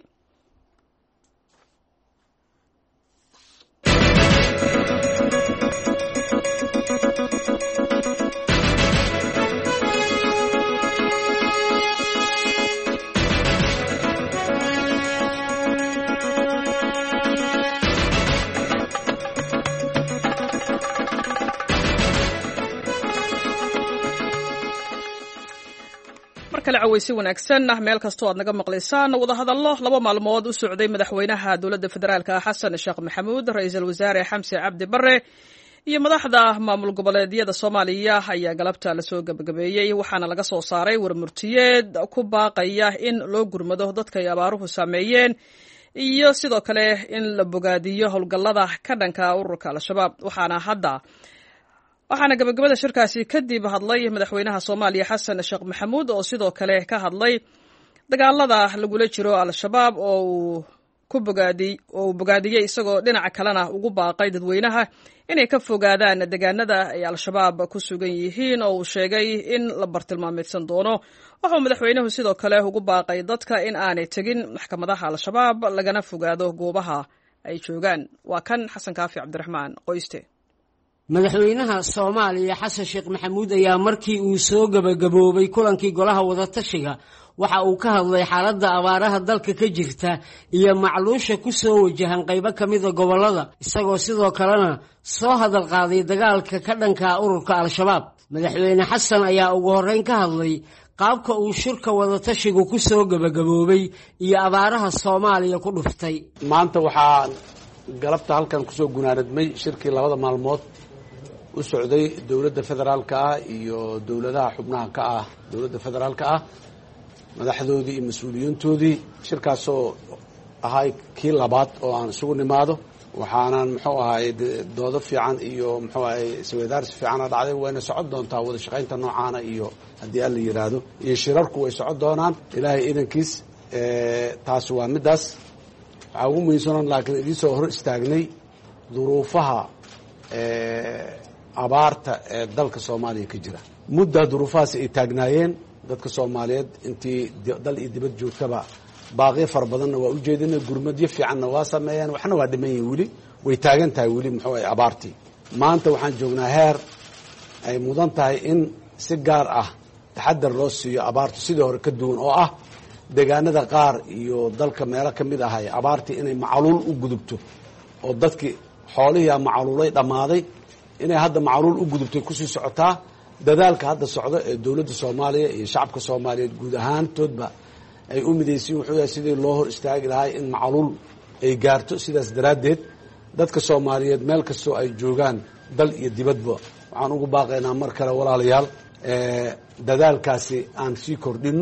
kale cawaysi wanaagsan meel kastoo aad naga maqlaysaan wadahadallo laba maalmood u socday madaxweynaha dowladda federaalka xasan sheekh maxamuud ra-iisul wasaare xamse cabdi bare iyo madaxda maamul goboleedyada soomaaliya ayaa galabta lasoo gebagabeeyey waxaana laga soo saaray warmurtiyeed ku baaqaya in loo gurmado dadka ay abaaruhu saameeyeen iyo sidoo kale in la bogaadiyo howlgallada ka dhanka ururka al-shabaab waxaana hadda waxaana gabagabada shirkaasi kadib hadlay madaxweynaha soomaaliya xasan sheekh maxamuud oo sidoo kale ka hadlay dagaalada lagula jiro al-shabaab oo uu ku bogaadiyey oo uu bogaadiyey isagoo dhinaca kalena ugu baaqay dadweynaha inay ka fogaadaan deegaanada ay al-shabaab ku sugan yihiin oo uu sheegay in la bartilmaameedsan doono waxauu madaxweynuhu sidoo kale ugu baaqay dadka in aanay tegin maxkamadaha al-shabaab lagana fogaado goobaha ay joogaan waa kan xasan kaafi cabdiraxmaan qoyste madaxweynaha soomaaliya xasan sheekh maxamuud ayaa markii uu soo gabagaboobay kulankii golaha wadatashiga waxa uu ka hadlay xaaladda abaaraha dalka ka jirta iyo macluusha ku soo wajahan qaybo ka mida gobollada isagoo sidoo kalena soo hadal qaaday dagaalka ka dhanka ururka al-shabaab madaxweyne xasan ayaa ugu horreyn ka hadlay qaabka uu shirka wadatashigu ku soo gabagaboobay iyo abaaraha soomaaliya ku dhuftay maanta waxaa galabta halkan kusoo gunaanadmay shirkii labada maalmood u socday dowladda federaalka ah iyo dowladaha xubnaha ka ah dowladda federaalka ah madaxdoodii iyo mas-uuliyiintoodii shirkaasoo ahay kii labaad oo aan isugu nimaado waxaanan muxuu ahay doodo fiican iyo muxuu ahay isweydaarsi fiicana dhacday wayna socon doontaa wada shaqaynta noocaana iyo haddii alla yidhaahdo iyo shirarku way socon doonaan ilaahay idankiis taasi waa middaas waxaa ugu muhiimsanon laakiin idinsoo hor istaagnay duruufaha abaarta ee dalka soomaaliya ka jira muddaa duruufahaas ay taagnaayeen dadka soomaaliyeed intii dal iyo dibad joogtaba baaqyo fara badanna waa ujeedina gurmadyo fiicanna waa sameeyeen waxna waa dhiman yihin weli way taagan tahay weli muxuu ahay abaartii maanta waxaan joognaa heer ay mudan tahay in si gaar ah taxadar loo siiyo abaartu sidii hore ka duwan oo ah deegaanada qaar iyo dalka meelo ka mid ahay abaartii inay macluul u gudubto oo dadkii xoolihiia macluulay dhammaaday inay hadda macluul u gudubtay kusii socotaa dadaalka hadda socdo ee dowladda soomaaliya iyo shacabka soomaaliyeed guud ahaantoodba ay u midaysiin wuxuu yahay sidii loo hor istaagi lahay in macluul ay gaarto sidaas daraaddeed dadka soomaaliyeed meel kastoo ay joogaan dal iyo dibadba waxaan ugu baaqaynaa mar kale walaalayaal dadaalkaasi aan sii kordhinno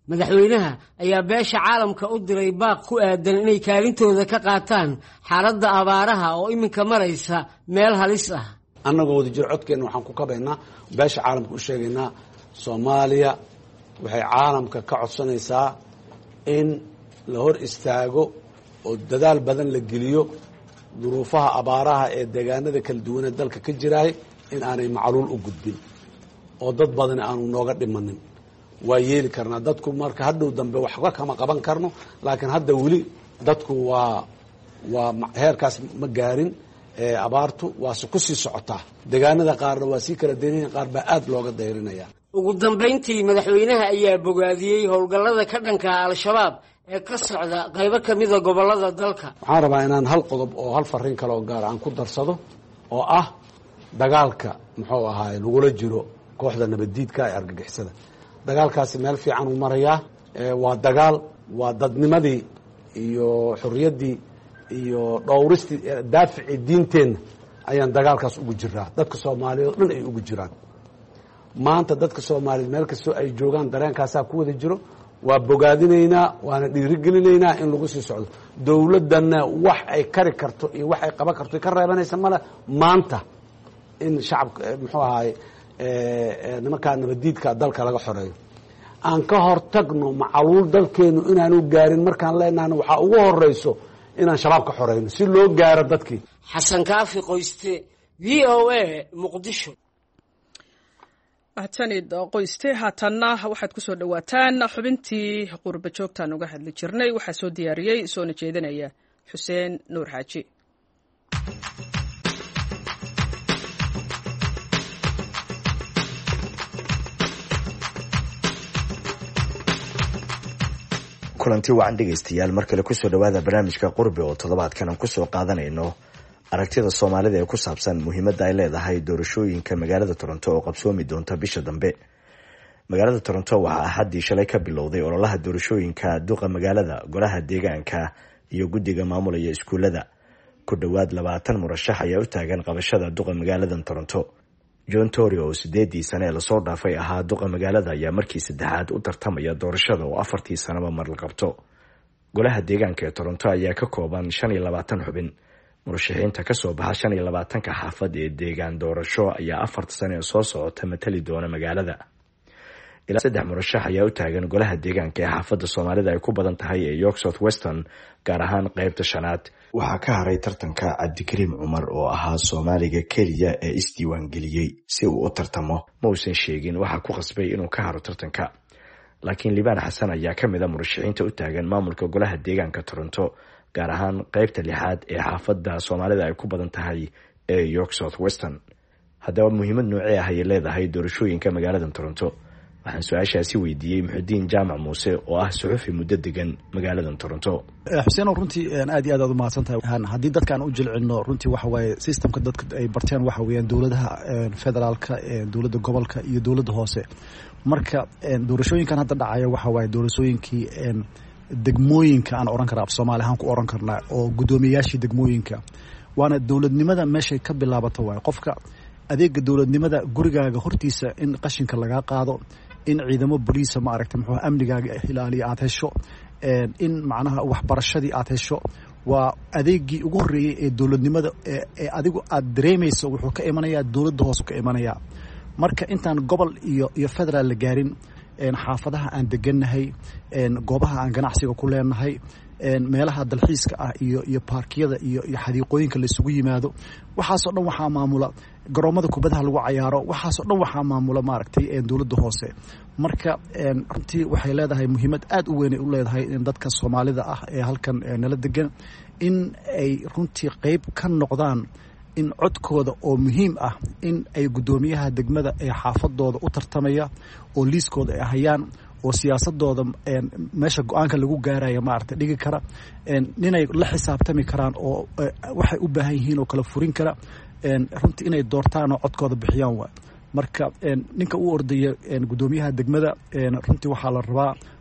madaxweynaha ayaa beesha caalamka u diray baaq ku aadan inay kaalintooda ka qaataan xaaladda abaaraha oo iminka maraysa meel halis ah. annagoo wadajir codkeenna waxaan ku kabaynaa beesha caalamka u sheegaynaa soomaaliya waxay caalamka ka codsanaysaa in la hor istaago oo dadaal badan la geliyo duruufaha abaaraha ee deegaanada kala duwanee dalka ka jiraay in aanay macluul u gudbin oo dad badani aanu nooga dhimanin. waa yeeli karnaa dadku marka hadhow dambe waxba kama qaban karno, laakiin hadda weli dadku waa waa heerkaas ma gaarin. abaartu waase ku sii socotaa, deegaanada qaarna waa sii kala daynayaan, qaar baa aad looga dayrinaya. ugu dambayntii madaxweynaha ayaa bogaadiyey howlgallada ka dhanka al-shabaab ee ka socda qaybo ka mida gobollada dalka. waxaan rabaa inaan hal qodob oo hal farriin kale oo gaar aan ku darsado oo ah dagaalka muxuu ahaaye lagula jiro kooxda nabaddiidka ee argagixisada. dagaalkaasi meel fiican uu marayaa. waa dagaal, waa dadnimadii iyo xorriyaddii iyo dhowristii daaficii diinteenna ayaan dagaalkaas ugu jiraa. dadka soomaaliyeed oo dhan ay ugu jiraan. maanta dadka soomaaliyeed meel kastoo ay joogaan dareenkaasaa ku wada jiro. waa bogaadinaynaa, waana dhiirigelinaynaa in lagu sii socdo. dowladdanna wax ay kari karto iyo wax ay qaban karto ka reebanaysa male. maanta in shacabka muxuu ahaay nimankaa nabaddiidka dalka laga xoreeyo, aan ka hortagno macaluul dalkeenu inaanu gaarin. markaan leenahna waxaa ugu horeyso inaan shabaab ka xoreyno si loo gaaro dadkii. xasan kaafi qoyste, v o a, muqdisho. mahadsanid qoyste. haatanna waxaad ku soo dhowaataan xubintii qurba joogtaan uga hadli jirnay. waxaa soo diyaariyey soona jeedinaya xuseen nuur xaaji. kulanti wacan dhegaystayaal mar kale kusoo dhawaada barnaamijka qurbe oo toddobaadkan aan kusoo qaadanayno aragtida soomaalida ee ku saabsan muhiimadda ay leedahay doorashooyinka magaalada toronto oo qabsoomi doonta bisha dambe. magaalada toronto waxaa axaddii shalay ka bilowday ololaha doorashooyinka duqa magaalada, golaha deegaanka iyo guddiga maamulaya iskuullada. ku dhowaad labaatan murashax ayaa u taagan qabashada duqa magaaladan toronto. john tory oo sideedii sane ee lasoo dhaafay ahaa duqa magaalada ayaa markii saddexaad u tartamaya doorashada oo afartii sanaba mar la qabto. golaha deegaanka ee toronto ayaa ka kooban shan iyo labaatan xubin. murashaxiinta kasoo baxa shan iyo labaatanka xaafad ee deegaan doorasho ayaa afarta sane ee soo socota matali doona magaalada. ilaa saddex murashax ayaa u taagan golaha deegaanka ee xaafadda soomaalida ay ku badan tahay ee york south western, gaar ahaan qaybta shanaad. waxaa ka haray tartanka cabdikariim cumar oo ahaa soomaaliga keliya ee isdiiwaangeliyey si uu u tartamo. ma uusan sheegin waxaa ku qasbay inuu ka haro tartanka, laakiin libaan xasan ayaa ka mid a murashaxiinta u taagan maamulka golaha deegaanka toronto, gaar ahaan qaybta lixaad ee xaafadda soomaalida ay ku badan tahay ee york south western. haddaba muhiimad noocee ah ayay leedahay doorashooyinka magaalada toronto? waxaan su-aashaasi weydiiyey muxudiin jaamac muuse oo ah suxufi muddo degan magaaladan toronto. xuseen, runtii aad iyo aad aad u mahadsan tahay. haddii dadkaan u jilcino runtii waxa waaye systemka dadka ay barteen waxa weeyaan dowladaha federaalka, dowladda gobolka iyo dowladda hoose. marka doorashooyinkan hadda dhacaya waxa waaye doorashooyinkii degmooyinka aan oran karaa af soomaali ahaan ku oran karnaa, oo guddoomiyayaashii degmooyinka. waana dowladnimada meeshay ka bilaabato waaye. qofka adeega dowladnimada gurigaaga hortiisa in qashinka lagaa qaado, in ciidamo boliisa ma aragtay muxuu amnigaaga ilaaliya aad hesho, in macnaha waxbarashadii aad hesho. waa adeegii ugu horreeyey ee dowladnimada ee adigu aad dareemayso wuxuu ka imanayaa dowladda hoose ka imanayaa. marka intaan gobol iyo iyo federaal la gaarin, xaafadaha aan degannahay, goobaha aan ganacsiga ku leenahay, meelaha dalxiiska ah iyo iyo baarkiyada iyo iyo xadiiqooyinka la isugu yimaado, waxaasoo dhan waxaa maamula garoomada kubadaha lagu cayaaro, waxaasoo dhan waxaa maamula maaragtay dowladda hoose. marka runtii waxay leedahay muhiimad aad u weyn ay u leedahay in dadka soomaalida ah ee halkan nala degan in ay runtii qayb ka noqdaan, in codkooda oo muhiim ah in ay guddoomiyaha degmada ee xaafadooda u tartamaya oo liiskooda ay hayaan, oo siyaasadooda meesha go-aanka lagu gaaraya maaragtay dhigi kara, inay la xisaabtami karaan oo waxay u baahan yihiin oo kala furin kara, runtii inay doortaan oo codkooda bixiyaan waay. marka ninka u ordaya guddoomiyaha degmada runtii waxaa la rabaa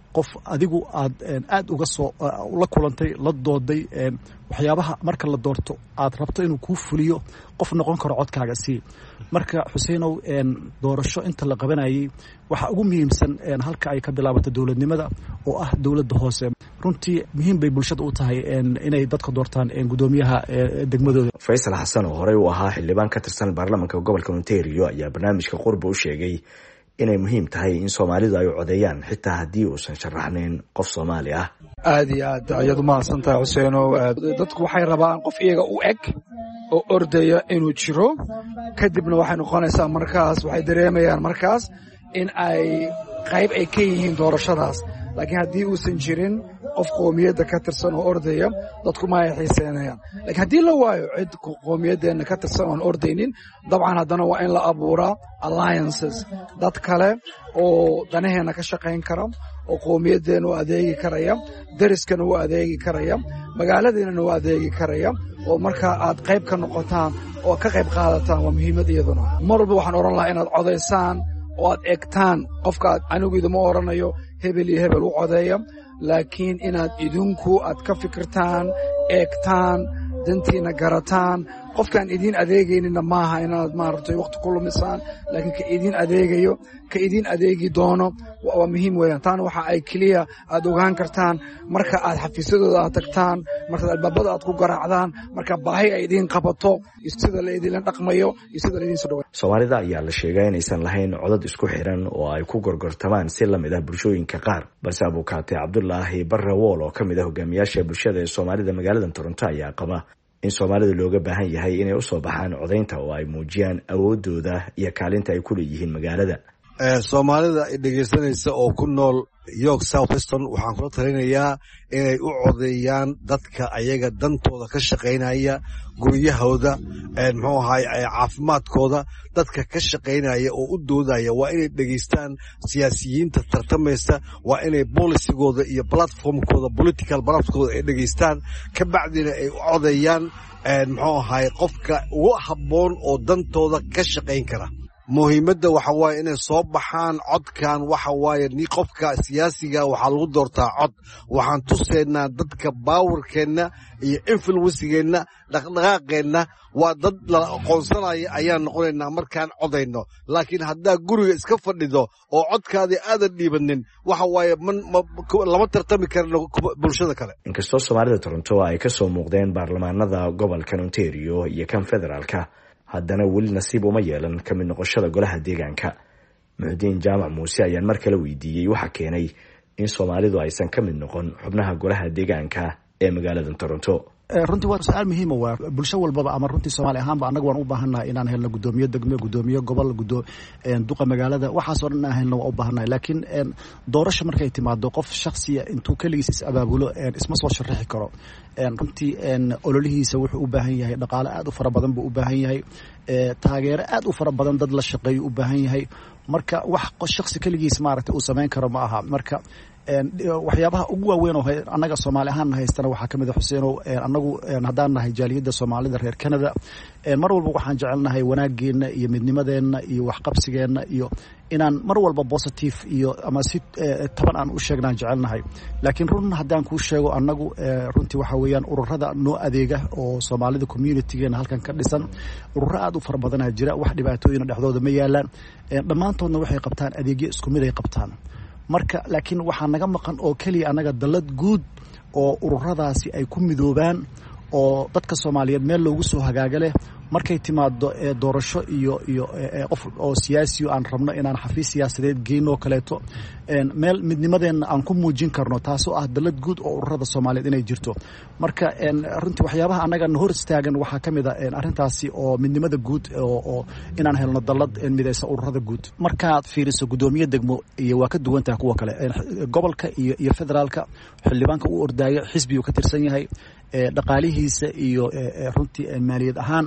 qof adigu aad aad uga soo la kulantay la dooday waxyaabaha marka la doorto aad rabto inuu kuu fuliyo qof noqon karo codkaaga sii marka xuseenow doorasho inta la qabanayay waxa ugu muhiimsan halka ay ka bilaabato dowladnimada oo ah dowladda hoose runtii muhiim bay bulshada u tahay inay dadka doortaan gudoomiyaha degmadooda. Faysal Xasan oo horey u ahaa xildhibaan ka tirsan baarlamaanka gobolka Ontario ayaa barnaamijka Qurbo u sheegay inay muhiim tahay in Soomaalidu ay codeeyaan xitaa haddii uusan sharaxnayn qof Soomaali ah. aad iyo aad ayaad u mahadsantahay Xuseeno. dadku waxay rabaan qof iyaga u eg oo ordaya inuu jiro kadibna waxay noqonaysaa markaas waxay dareemayaan markaas in ay qayb ay ka yihiin doorashadaas laakiin haddii uusan jirin qof qoomiyadda ka tirsan oo ordaya dadku ma ay xiiseynayaan laakiin haddii la waayo cid qoomiyaddeena ka tirsan oon ordaynin dabcan haddana waa in la abuuraa alliances dad kale oo danaheena ka shaqayn kara oo qoomiyaddeena u adeegi karaya deriskana u adeegi karaya magaaladeennana u adeegi karaya oo markaa aad qayb ka noqotaan oo ka qayb qaadataan waa muhiimad iyaduna mar walba waxaan odhan lahaa inaad codaysaan oo aad egtaan qofka anigu idima oranayo hebel iyo hebel u codeeya laakiin inaad idinku aad ka fikirtaan eegtaan dantiina garataan qofkaan idiin adeegaynina maaha inaad maaragtay waqti ku lumisaan laakiin ka idiin adeegayo ka idiin adeegi doono waa muhiim weeyaan taana waxa ay keliya aad ogaan kartaan marka aad xafiisyadooda aad tagtaan markaad albaabada aad ku garaacdaan marka baahi ay idiin qabato iyo sida la idinla dhaqmayo iyo sida la idiin soo dhawaado. Soomaalida ayaa la sheegay inaysan lahayn codad isku xiran oo ay ku gorgortamaan si la mid ah bulshooyinka qaar balse abukaate Cabdullaahi Barre Wool oo ka mid ah hogaamiyaasha bulshada ee Soomaalida magaalada Toronto ayaa qaba in Soomaalida looga baahan yahay inay u soo baxaan codeynta oo ay muujiyaan awoodooda iyo kaalinta ay ku leeyihiin magaalada. Soomaalida dhegeysanaysa oo ku nool York Southwestern waxaan kula talinayaa inay u codeeyaan dadka ayaga dantooda ka shaqaynaya guryahooda muxuu ahaay caafimaadkooda dadka ka shaqaynaya oo u doodaya waa inay dhegeystaan siyaasiyiinta tartamaysa waa inay polisigooda iyo platformkooda political platformkooda ay dhegeystaan ka bacdina ay u codeeyaan muxuu ahaay qofka ugu habboon oo dantooda ka shaqayn kara. muhiimadda waxa waaye inay soo baxaan codkan waxa waaye ni qofka siyaasiga waxaa lagu doortaa cod waxaan tusaynaa dadka baawarkeenna iyo influensigeenna dhaqdhaqaaqeenna waa dad la aqoonsanaya ayaan noqonaynaa markaan codayno laakiin haddaa guriga iska fadhido oo codkaadii aadan dhiibanin waxa waaye lama tartami karno bulshada kale. inkastoo Soomaalida Toronto ay ka soo muuqdeen baarlamaanada gobolka Ontario iyo kan federaalka haddana weli nasiib uma yeelan ka mid noqoshada golaha deegaanka. Muxudiin Jaamac Muuse ayaan mar kale weydiiyey waxa keenay in Soomaalidu aysan ka mid noqon xubnaha golaha deegaanka ee magaalada Toronto. runtii waa su'aal muhiim ah bulsho walbaba ama runtii Soomaali ahaanba anagu waan u baahanahay inaan helno gudoomiye degmo gudoomiye gobol gudo duqa magaalada waxaas oo dhan aan helno waa u baahanahay laakiin doorasho markay timaado qof shakhsiya intuu kaligiis is abaabulo isma soo sharaxi karo runtii ololihiisa wuxuu u baahan yahay dhaqaale aad u fara badan buu u baahan yahay taageero aad u fara badan dad la shaqeeyo u baahan yahay marka wax shakhsi kaligiis maaragtay uu sameyn karo ma aha marka waxyaabaha ugu waaweyn oo annaga Soomaali ahaan haystana waxaa ka mid ah Xuseeno annagu haddaan nahay jaaliyadda Soomaalida reer Canada mar walba waxaan jecelnahay wanaageena iyo midnimadeena iyo waxqabsigeena iyo inaan mar walba positive iyo ama si taban aan u sheegnaan jecelnahay laakiin run haddaan kuu sheego annagu runtii waxa weeyaan ururada noo adeega oo Soomaalida communitygeena halkan ka dhisan ururo aad u fara badan jira wax dhibaatooyin dhexdooda ma yaalaan dhammaantoodna waxay qabtaan adeegyo isku mid ay qabtaan marka laakiin waxaa naga maqan oo kaliya anaga dalad guud oo ururadaasi ay ku midoobaan oo dadka Soomaaliyeed meel loogu soo hagaaga leh markay timaado doorasho iyo iyo qof oo siyaasi aan rabno inaan xafiis siyaasadeed geyno kaleeto meel midnimadeena aan ku muujin karno taasoo ah dalad guud oo ururada Soomaaliyeed inay jirto marka runtii waxyaabaha anaga hor istaagan waxaa ka mid ah arrintaasi oo midnimada guud oo inaan helno dalad midaysa ururada guud markaad fiiriso gudoomiye degmo iyo waa ka duwan tahay kuwa kale gobolka iyo iyo federaalka xildhibaanka uu ordaayo xisbigu ka tirsan yahay dhaqaalihiisa iyo runtii maaliyad ahaan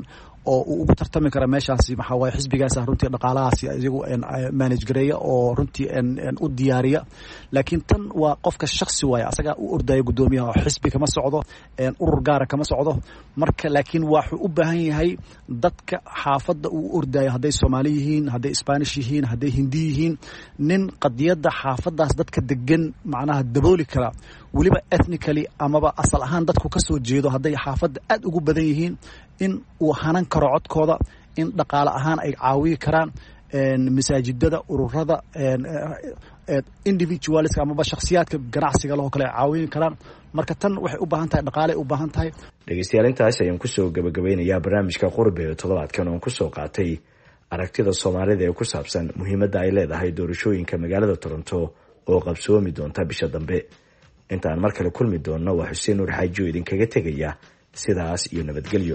oo uu ugu tartami kara meeshaasi maxaa waaye xisbigaas runtii dhaqaalahaasi iyagu manage gareeya oo runtii u diyaariya laakiin tan waa qofka shakhsi waaye asaga u ordaya guddoomiyaha xisbi kama socdo urur gaara kama socdo marka laakiin wuxuu u baahan yahay dadka xaafadda uu ordayo hadday Soomaali yihiin hadday Spanish yihiin hadday Hindi yihiin nin qadiyadda xaafaddaas dadka degan macnaha dabooli kara waliba ethnically amaba asal ahaan dadku ka soo jeedo hadday xaafadda aad ugu badan yihiin in uu hanan karo codkooda in dhaqaale ahaan ay caawiyi karaan masaajidada ururada individualska amaba shakhsiyaadka ganacsiga loo kale caawin karaan marka tan waxay u baahan tahay dhaqaale u baahan tahay dhageystayaal intaas ayaan kusoo gabagabeynayaa barnaamijka qurbe toddobaadkan oo kusoo qaatay aragtida Soomaalida ee ku saabsan muhiimadda ay leedahay doorashooyinka magaalada Toronto oo qabsoomi doonta bisha dambe intaan mar kale kulmi doonno waa Xuseen Nuur Xaaji idinkaga tegaya sidaas iyo nabadgelyo.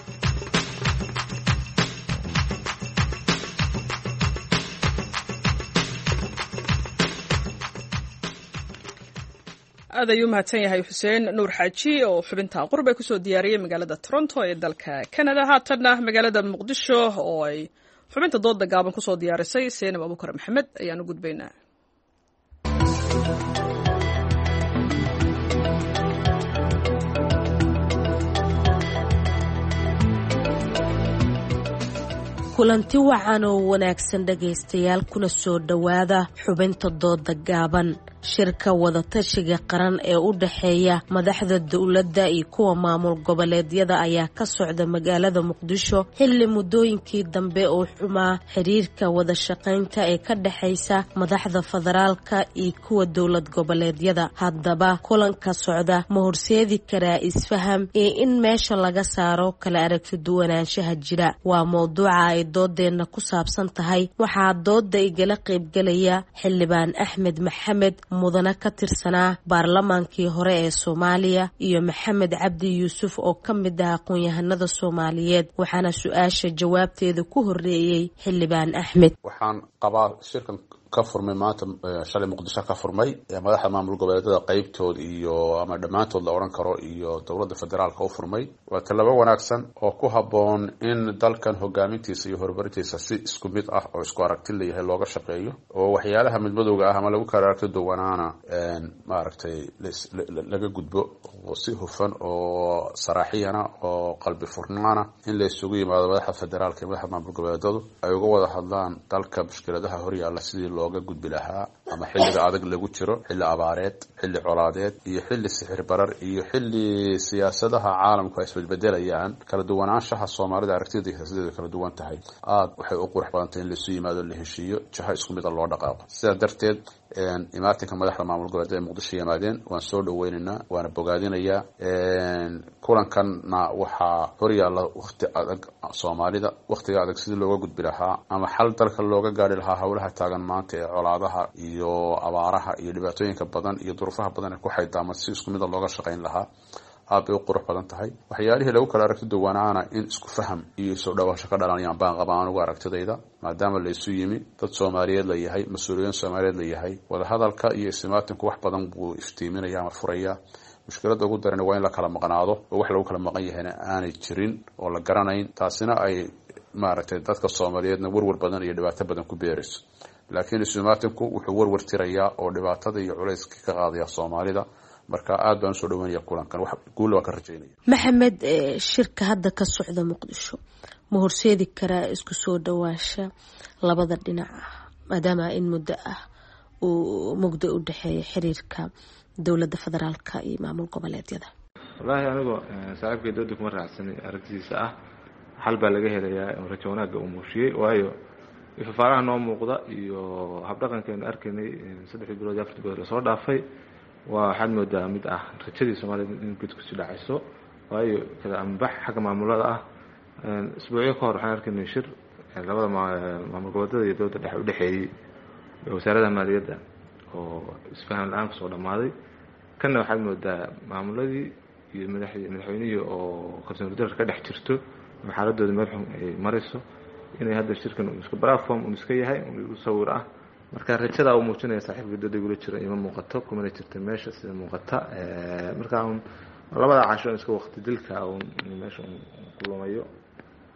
aad ayuu mahadsan yahay Xuseen Nuur Xaaji oo xubinta qurbe ku soo diyaariyay magaalada Toronto ee dalka Canada haatana magaalada Muqdisho oo ay xubinta dooda gaaban ku soo diyaarisay Seenab Abukar Maxamed ayaan u gudbaynaa. kulanti wacan oo wanaagsan dhagaystayaal kuna soo dhawaada xubinta dooda gaaban shirka wadatashiga qaran ee u dhaxeeya madaxda dawladda iyo kuwa maamul goboleedyada ayaa ka socda magaalada Muqdisho xilli muddooyinkii dambe oo xumaa xiriirka wada shaqaynta ee ka dhaxaysa madaxda federaalka iyo kuwa dawlad goboleedyada haddaba kulanka socda ma horseedi karaa isfaham iyo in meesha laga saaro kala aragti duwanaanshaha jira waa mowduuca ay doodeena ku saabsan tahay waxaa dooda igala qaybgalaya xildhibaan Axmed Maxamed mudana ka tirsanaa baarlamaankii hore ee Soomaaliya iyo Maxamed Cabdi Yuusuf oo ka mid ah aqoon-yahanada Soomaaliyeed waxaana su-aasha jawaabteeda ku horeeyay xildhibaan Axmed. waxaan qabaa shirkan ka furmay maanta shalay Muqdisho ka furmay madaxda maamul goboleedyada qaybtood iyo ama dhamaantood la oran karo iyo dawladda federaalka u furmay waa talaba wanaagsan oo ku haboon in dalkan hogaamintiisa iyo horumarintiisa si isku mid ah oo isku aragti leeyahay looga shaqeeyo oo waxyaalaha midmadowga ah ama lagu kala aragti duwanaana een maaragtay laga gudbo oo si hufan oo saraaxiyana oo qalbi furnaana in la isugu yimaado madaxda federaalka iyo madaxda maamul goboleedyadu ay uga wada hadlaan dalka mushkiladaha horyaalla sidii looga gudbi lahaa ama xilliga adag lagu jiro xilli abaareed xilli colaadeed iyo xilli sixir barar iyo xilli siyaasadaha caalamku ay isbedbedelayaan kala duwanaanshaha Soomaalida aragtida siyaasadeed kala duwan tahay aad waxay u qurux badan tahay in la isu yimaado la heshiiyo jaha isku mid ah loo dhaqaaqo sidaa darteed een imaatinka madaxda maamul goboleedyada Muqdisho yimaadeen waan soo dhaweynaynaa waana bogaadinayaa een kulankanna waxaa horyaalla waqti adag Soomaalida waqtiga adag sidii looga gudbi lahaa ama xal dalka looga gaari lahaa hawlaha taagan maanta ee colaadaha iyo abaaraha iyo dhibaatooyinka badan iyo duruufaha badan ee ku xaydaama si isku mid ah looga shaqayn lahaa aad bay u qurux badan tahay waxyaalihii lagu kala aragti duwanaana in isku faham iyo soo dhawaasho ka dhalanayaan baan qabaa anigu aragtidayda maadaama la isu yimi dad Soomaaliyeed la yahay mas'uuliyiin Soomaaliyeed la yahay wada hadalka iyo ismaatinku wax badan buu iftiiminaya ama furaya mushkiladda ugu daran waa in la kala maqnaado oo wax lagu kala maqan yahayna aanay jirin oo la garanayn taasina ay maaragtay dadka Soomaaliyeedna warwar badan iyo dhibaato badan ku beerayso laakiin ismaatinku wuxuu warwar tirayaa oo dhibaatada iyo culayska ka qaadaya Soomaalida marka aad baan soo dhaweynaya kulankan wax guul waa ka rajaynaya. Maxamed shirka hadda ka socda Muqdisho ma horseedi karaa isku soo dhawaasha labada dhinac maadaama in muddo ah uu mugdo u dhaxeeyo xiriirka dawladda federaalka iyo maamul goboleedyada. wallahi anigu saaxiibkay dawladda kuma raacsan aragtidiisa ah xal baa laga helayaa in rajo wanaagga uu muujiyay waayo ifafaaraha noo muuqda iyo habdhaqankeenu arkaynay saddex bilood afar bilood la soo dhaafay waa waxaad moodaa mid ah rajadii Soomaalida in gud ku sii dhacayso waayo kala ambax xagga maamulada ah isbuucyo ka hor waxaan arkaynay shir labada maamul goboleedyada iyo dawladda dhexe u dhaxeeyay wasaaradda maaliyadda oo isfahan la'aan kusoo dhamaaday kana waxaad moodaa maamuladii iyo madaxweynihii oo kalsooni darro ka dhex jirto xaaladooda meel xun ay marayso inay hadda shirkan uu isku platform uu iska yahay uu sawir ah marka rajada uu muujinaya saaxiibka dawladda gula jira ima muuqato kuma jirta meesha sida muuqata marka labada casho iska waqti dilka uu meesha ku lumayo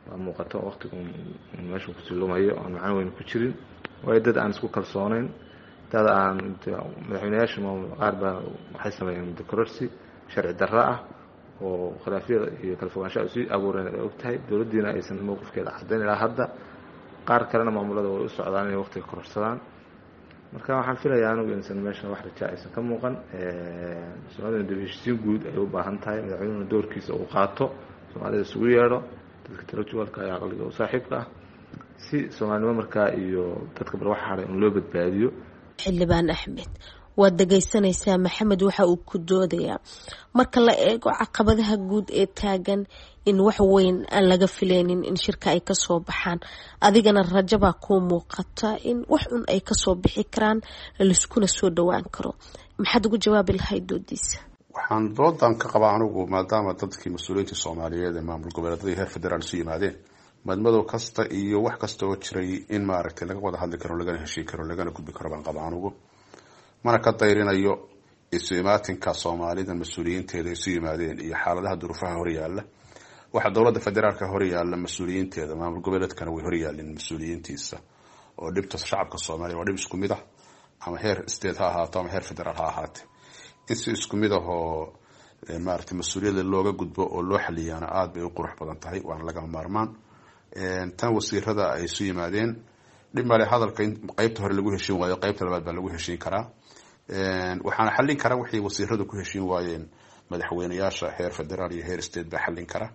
waa muuqato waqtigu meeshu ku silumayo aan macno weyn ku jirin waayo dad aan isku kalsoonayn dad aan madaxweynayaasha qaar baa waxay sameeyeen dekororsi sharci darro ah oo khilaafyada iyo kala fogaanshaha sii abuureen ay ogtahay dowladdiina aysan mowqifkeeda caddayn ilaa hadda qaar kalena maamulada way u socdaan inay waqtiga kororsadaan marka waxaan filayaa anigu inaysan meesha wax raja aysan ka muuqan soomaalida dib heshiisiin guud ay u baahan tahay madaxweynuhuna doorkiisa uu qaato soomaalida isugu yeedho dadka intellectualka iyo aqliga u saaxiibka ah si soomaalinimo markaa iyo dadka bal waxa haray in loo badbaadiyo. xildhibaan axmed waad dhegaysanaysaa maxamed waxa uu ku doodayaa marka la eego caqabadaha guud ee taagan in wax weyn aan laga filaynin in shirka ay kasoo baxaan adigana rajabaa kuu muuqata in wax un ay kasoo bixi karaan laiskuna soo dhowaan karo maxaad ugu jawaabi lahayd doodiisa? waxaan doodan ka qabaa anigu maadaama dadkii mas-uuliyiinta soomaaliyeed ee maamul goboleedyada heer federaal isu yimaadeen madmadow kasta iyo wax kasta oo jiray in maaragtay laga wada hadli karo lagana heshiin karo lagana gudbi karo baan qabaa anigu mana ka dayrinayo isu imaatinka soomaalida mas-uuliyiinteeda isu yimaadeen iyo xaaladaha duruufaha horyaala waxa dowladda federaalka horyaala mas-uuliyiinteeda maamul goboleedkana way horyaalin mas-uuliyiintiisa oo dhibta shacabka soomaaliya waa dhib isku mid ah ama heer state ha ahaato ama heer federaal ha ahaate in si isku mid ah oo maaragtay mas-uuliyadda looga gudbo oo loo xaliyaana aada bay u qurux badan tahay waana lagama maarmaan tan wasiirada ay isu yimaadeen dhib male hadalka in qaybta hore lagu heshiin waayo qaybta labaad baa lagu heshiin karaa waxaana xallin kara waxay wasiiradu ku heshiin waayeen madaxweynayaasha heer federaal iyo heer state baa xallin kara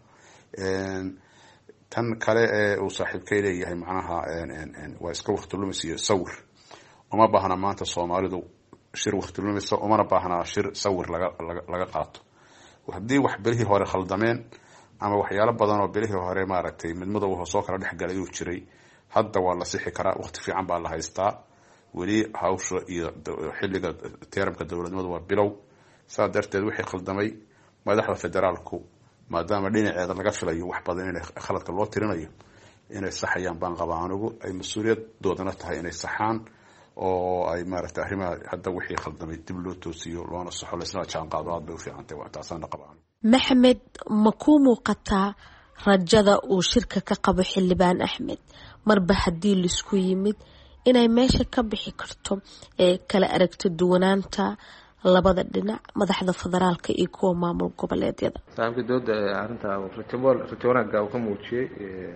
tan kale ee uu saaxiibkay leeyahay macnaha waa iska waqti lumis iyo sawir uma baahna maanta soomaalidu shir waqti lumisa umana baahnaa shir sawir laga laga qaato haddii wax bilihii hore khaldameen ama waxyaalo badan oo bilihii hore maaragtay midmadow soo kala dhexgalay uu jiray hadda waa la sixi karaa waqti fiican baa la haystaa weli hawsha iyo xilliga teeramka dowladnimadu waa bilow saa darteed wixii khaldamay madaxda federaalku maadaama dhinaceeda laga filayo wax badan inay khaladka loo tirinayo inay saxayaan baan qabaa anigu ay mas-uuliyadoodana tahay inay saxaan oo ay maaragtay arrimaha hadda wixii khaldamay dib loo toosiyo loona saxo laisla jaan qaado aad bay u fiicantay waa taasana qabaa. maxamed ma kuu muuqataa rajada uu shirka ka qabo xildhibaan axmed marba haddii laisku yimid inay meesha ka bixi karto ee kala aragti duwanaanta labada dhinac madaxda federaalka iyo kuwa maamul goboleedyada? saaxiibka dooda arrinta rajo wanaagga uu ka muujiyey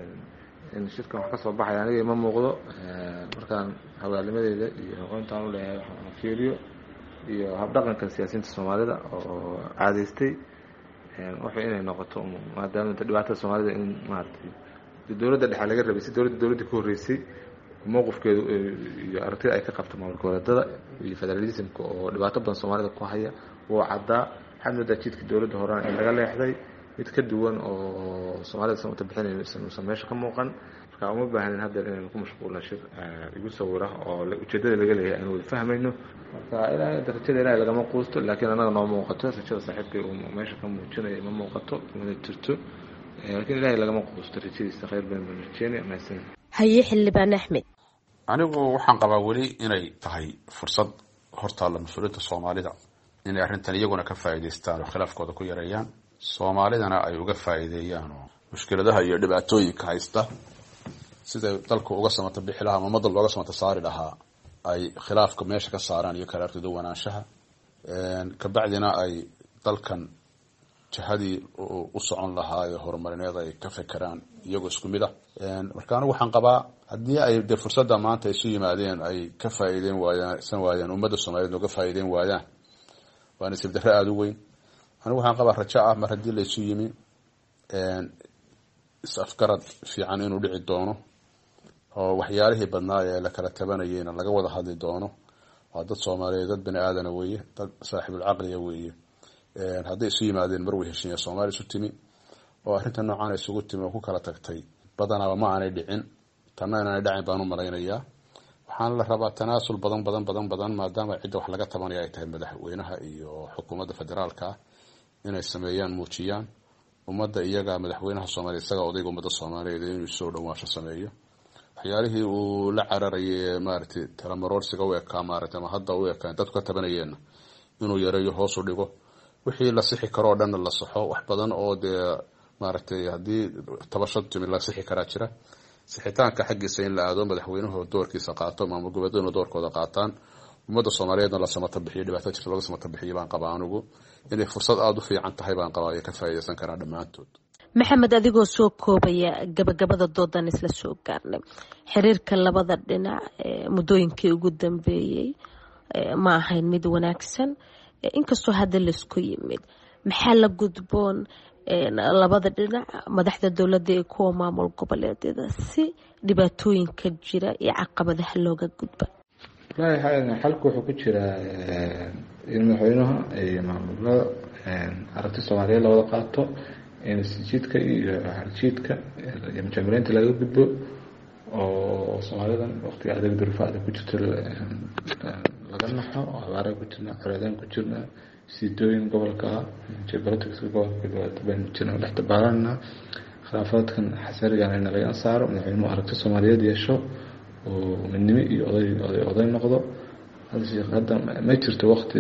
in shirkan wax ka soo baxaya aniga ima muuqdo markaan hawaalnimadeeda iyo aqoontaan u leeyahay waxaan fiiriyo iyo habdhaqanka siyaasiyiinta soomaalida oo caadaystay wuxuu inay noqoto maadaama dhibaatada soomaalida in maaragtay dowladda dhexe laga rabay si dowladda dowladda ka horreysay mowqifkeedu iyo aragtida ay ka qabto maamul goboleedyada iyo federalismka oo dhibaato badan soomaalida ku haya wuu caddaa waxaad moodaa jidka dowladda horaan in laga leexday mid ka duwan oo soomaalida san uta bixinaysan uusan meesha ka muuqan marka uma baahnin haddeer inaynu ku mashquulna shir igu sawira oo ujeedada laga leeyahay aan wada fahmayno marka ilaa rajada ilaahay lagama quusto laakiin anaga noo muuqato rajada saaxiibkay uu meesha ka muujinayo ima muuqato mana jirto laakiin ilaahay lagama quusto rajadiisa khayr badan baan rajeynaya mahadsan. haye xildhibaan axmed anigu waxaan qabaa weli inay tahay fursad hortaalla mas-uuliyiinta soomaalida inay arrintan iyaguna ka faa'iidaystaan oo khilaafkooda ku yareeyaan soomaalidana ay uga faa'iideeyaan oo mushkiladaha iyo dhibaatooyinka haysta siday dalku uga samata bixi lahaa ama ummadda looga samata saari lahaa ay khilaafka meesha ka saaraan iyo kala aragti duwanaanshaha kabacdina ay dalkan jihadii u socon lahaa ee horumarineed ay ka fekeraan iyagoo isku mid ah marka anigu waxaan qabaa haddii ay dee fursadda maanta isu yimaadeen ay ka faa'iideyn waayaan san waayaan ummadda soomaaliyeed uga faa'iideyn waayaan waa nasiib darre aada u weyn anigu waxaan qabaa rajo ah mar haddii la isu yimi is-afgarad fiican inuu dhici doono oo waxyaalihii badnaa ee la kala tabanayeyna laga wada hadli doono waa dad soomaaliyeed dad bani aadana weeye dad saaxiibulcaqliya weeye hadday isu yimaadeen mar way heshiiya soomaaliya isu timi oo arrinta noocaan isugu timi oo ku kala tagtay badanaaba ma aanay dhicin tanna inaanay dhacin baan u malaynayaa waxaana la rabaa tanaasul badan badan badan badan maadaama cidda wax laga tabanaya ay tahay madaxweynaha iyo xukuumadda federaalka ah inay sameeyaan muujiyaan ummadda iyaga madaxweynaha soomaaliya isaga odayga ummadda soomaaliyeed inuu soo dhawaasho sameeyo waxyaalihii uu la cararayay maaragtay talamaroorsiga u ekaa maaragtay ama hadda u ekaa dadku ka tabanayeenna inuu yareeyo hoos u dhigo wixii la sixi karo oo dhanna la saxo wax badan oo dee maaragtay haddii tabashad timi la sixi karaa jira sixitaanka xaggiisa in la aado madaxweynuhu doorkiisa qaato maamul goboleeduna doorkooda qaataan ummadda soomaaliyeedna la samata bixiyo dhibaato jirta laga samata bixiyo baan qabaa anigu inay fursad aada u fiican tahay baan qabaa ay ka faa'iidaysan karaan dhammaantood. maxamed adigoo soo koobaya gabagabada doodan isla soo gaarnay xiriirka labada dhinac muddooyinkii ugu dambeeyey ma ahayn mid wanaagsan inkastoo hadda laisku yimid maxaa la gudboon labada dhinac madaxda dowladda ee kuwa maamul goboleedyada si dhibaatooyinka jira iyo caqabadaha looga gudba? xalku wuxuu ku jiraa in madaxweynaha iyo maamulada aragti soomaaliyeed la wada qaato in sijiidka iyo harjiidka iyo mujamiriinta laga gudbo oo soomaalidan waqtiga adeeg durufaada ku jirto laga naxo oo abaara ku jirna coreedaan ku jirna sidooyin gobolka geopolitics gobolka baan jirna dhex dabaalana khilaafaadkan xasarigan in laga saaro madaxweynuhu aragti soomaaliyeed yeesho oo midnimo iyo oday oday oday noqdo hadda ma jirto waqti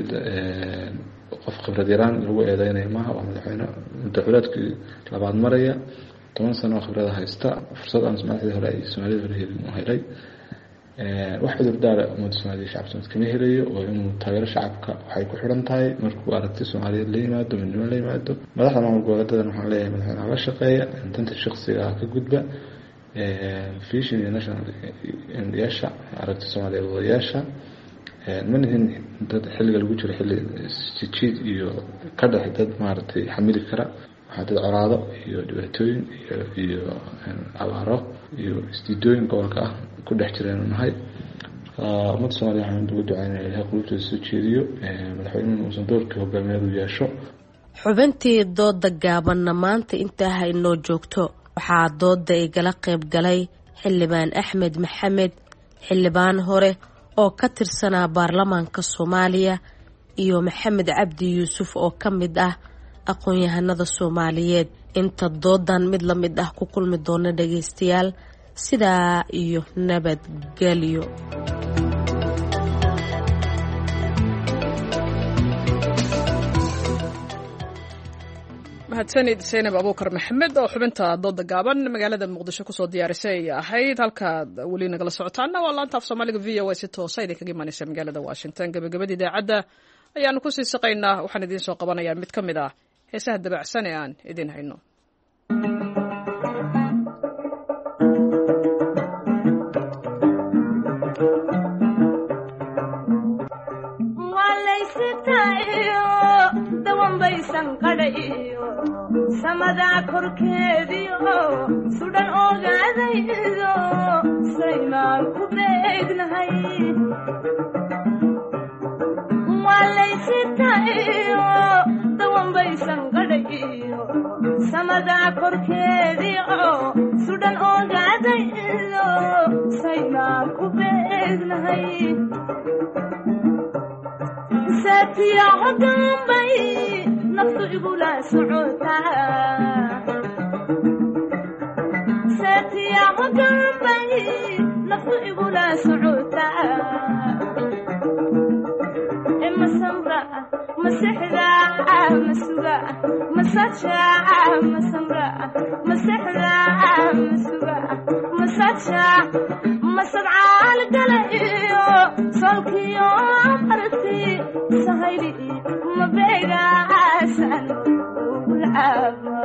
qof khibrad yaraan lagu eedeynayo maaha waa madaxweyne muddaxulaadkii labaad maraya toban sano oo khibrada haysta fursad aan madaxdii hore ay soomaalida hore helin u helay wax cudurdaara ummadda soomaaliya shacabka soomaalida kama helayo oo inuu taageero shacabka waxay ku xidhan tahay markuu aragti soomaaliyeed la yimaado midnimo la yimaado madaxda maamul goboleedadan waxaan leeyahay madaxweynaha la shaqeeya danta shakhsiga ka gudba vision iyo national yeesha aragti soomaaliyeed wadayaasha ma nihin dad xilliga lagu jiro xilli jijiid iyo ka dhex dad maaragtay xamili kara waxaa dad coraado iyo dhibaatooyin iyo iyo abaaro iyo isdiidooyin gobolka ah ku dhex jireen nahay ummadda soomaaliya waxaan ugu ducaynaya ilahay qulubtooda soo jeediyo madaxweynuhu uusan doorkii hogaamineed u yeesho. xubintii dooda gaabanna maanta intaa ha inoo joogto waxaa dooda igala qayb galay xildhibaan axmed maxamed xildhibaan hore oo ka tirsanaa baarlamaanka soomaaliya iyo maxamed cabdi yuusuf oo ka mid ah aqoon-yahanada soomaaliyeed inta doodan mid la mid ah ku kulmi doona dhagaystayaal sidaa iyo nabadgelyo. mahadsanid Zainab Abuukar Maxamed oo xubinta dooda gaaban magaalada Muqdisho kusoo diyaarisay ahayd halkaad weli nagala socotaana waa laanta af Soomaaliga V O A si toos ah idinkaga imanaysa magaalada Washington. gabagabadii idaacadda ayaanu ku sii saqaynaa waxaan idiin soo qabanayaa mid ka mid ah heesaha dabacsan ee aan idin hayno. samada korkeediyo sudan ogaadaydo saymaan ku beegnahay walaysitayo dawanbaysan gadhayo samada korkeediyo sudan ogaadaydo saymaan ku beegnahay saatiya hodambay naftu igula socotaa saatiya hodambay naftu igula socotaa ema samra masixda masuga masaja masamra masixda masuga masaja masadcaal galayo solkiyo arti sahayli mabega asan ulaba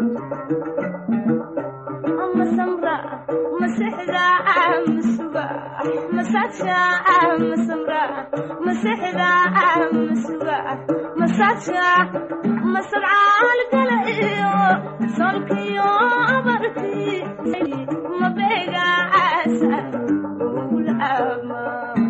masamra masixda masuga masaja masamra masixda masuga masaja masadcaal galayo solkiyo arti mabega asan ulaba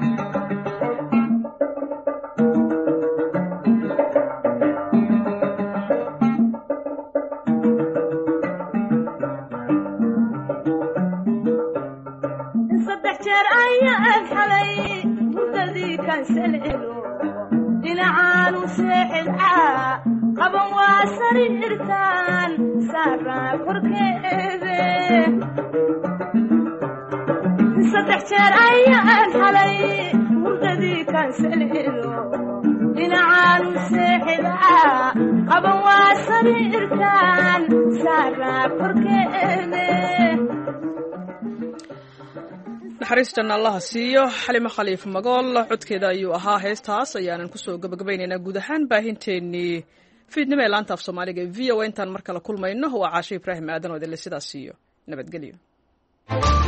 dhinacaanu seexilcaa qaban waa sariirtaan saaraa korkeede saddex jeer ayaan xalay hurdadii kaansalelo dhinacaan u seexdaa qaban waa sariirtaan saaraa korkeede naxariistan allaha siiyo xalimo khaliif magool codkeeda ayuu ahaa heestaas ayaanan kusoo gabagabaynaynaa guud ahaan baahinteennii fiidnimo ee laanta af soomaaliga ee v o a intaan mar kale kulmayno waa caashe ibraahim aadan oo idinle sidaas siiyo nabadgelyo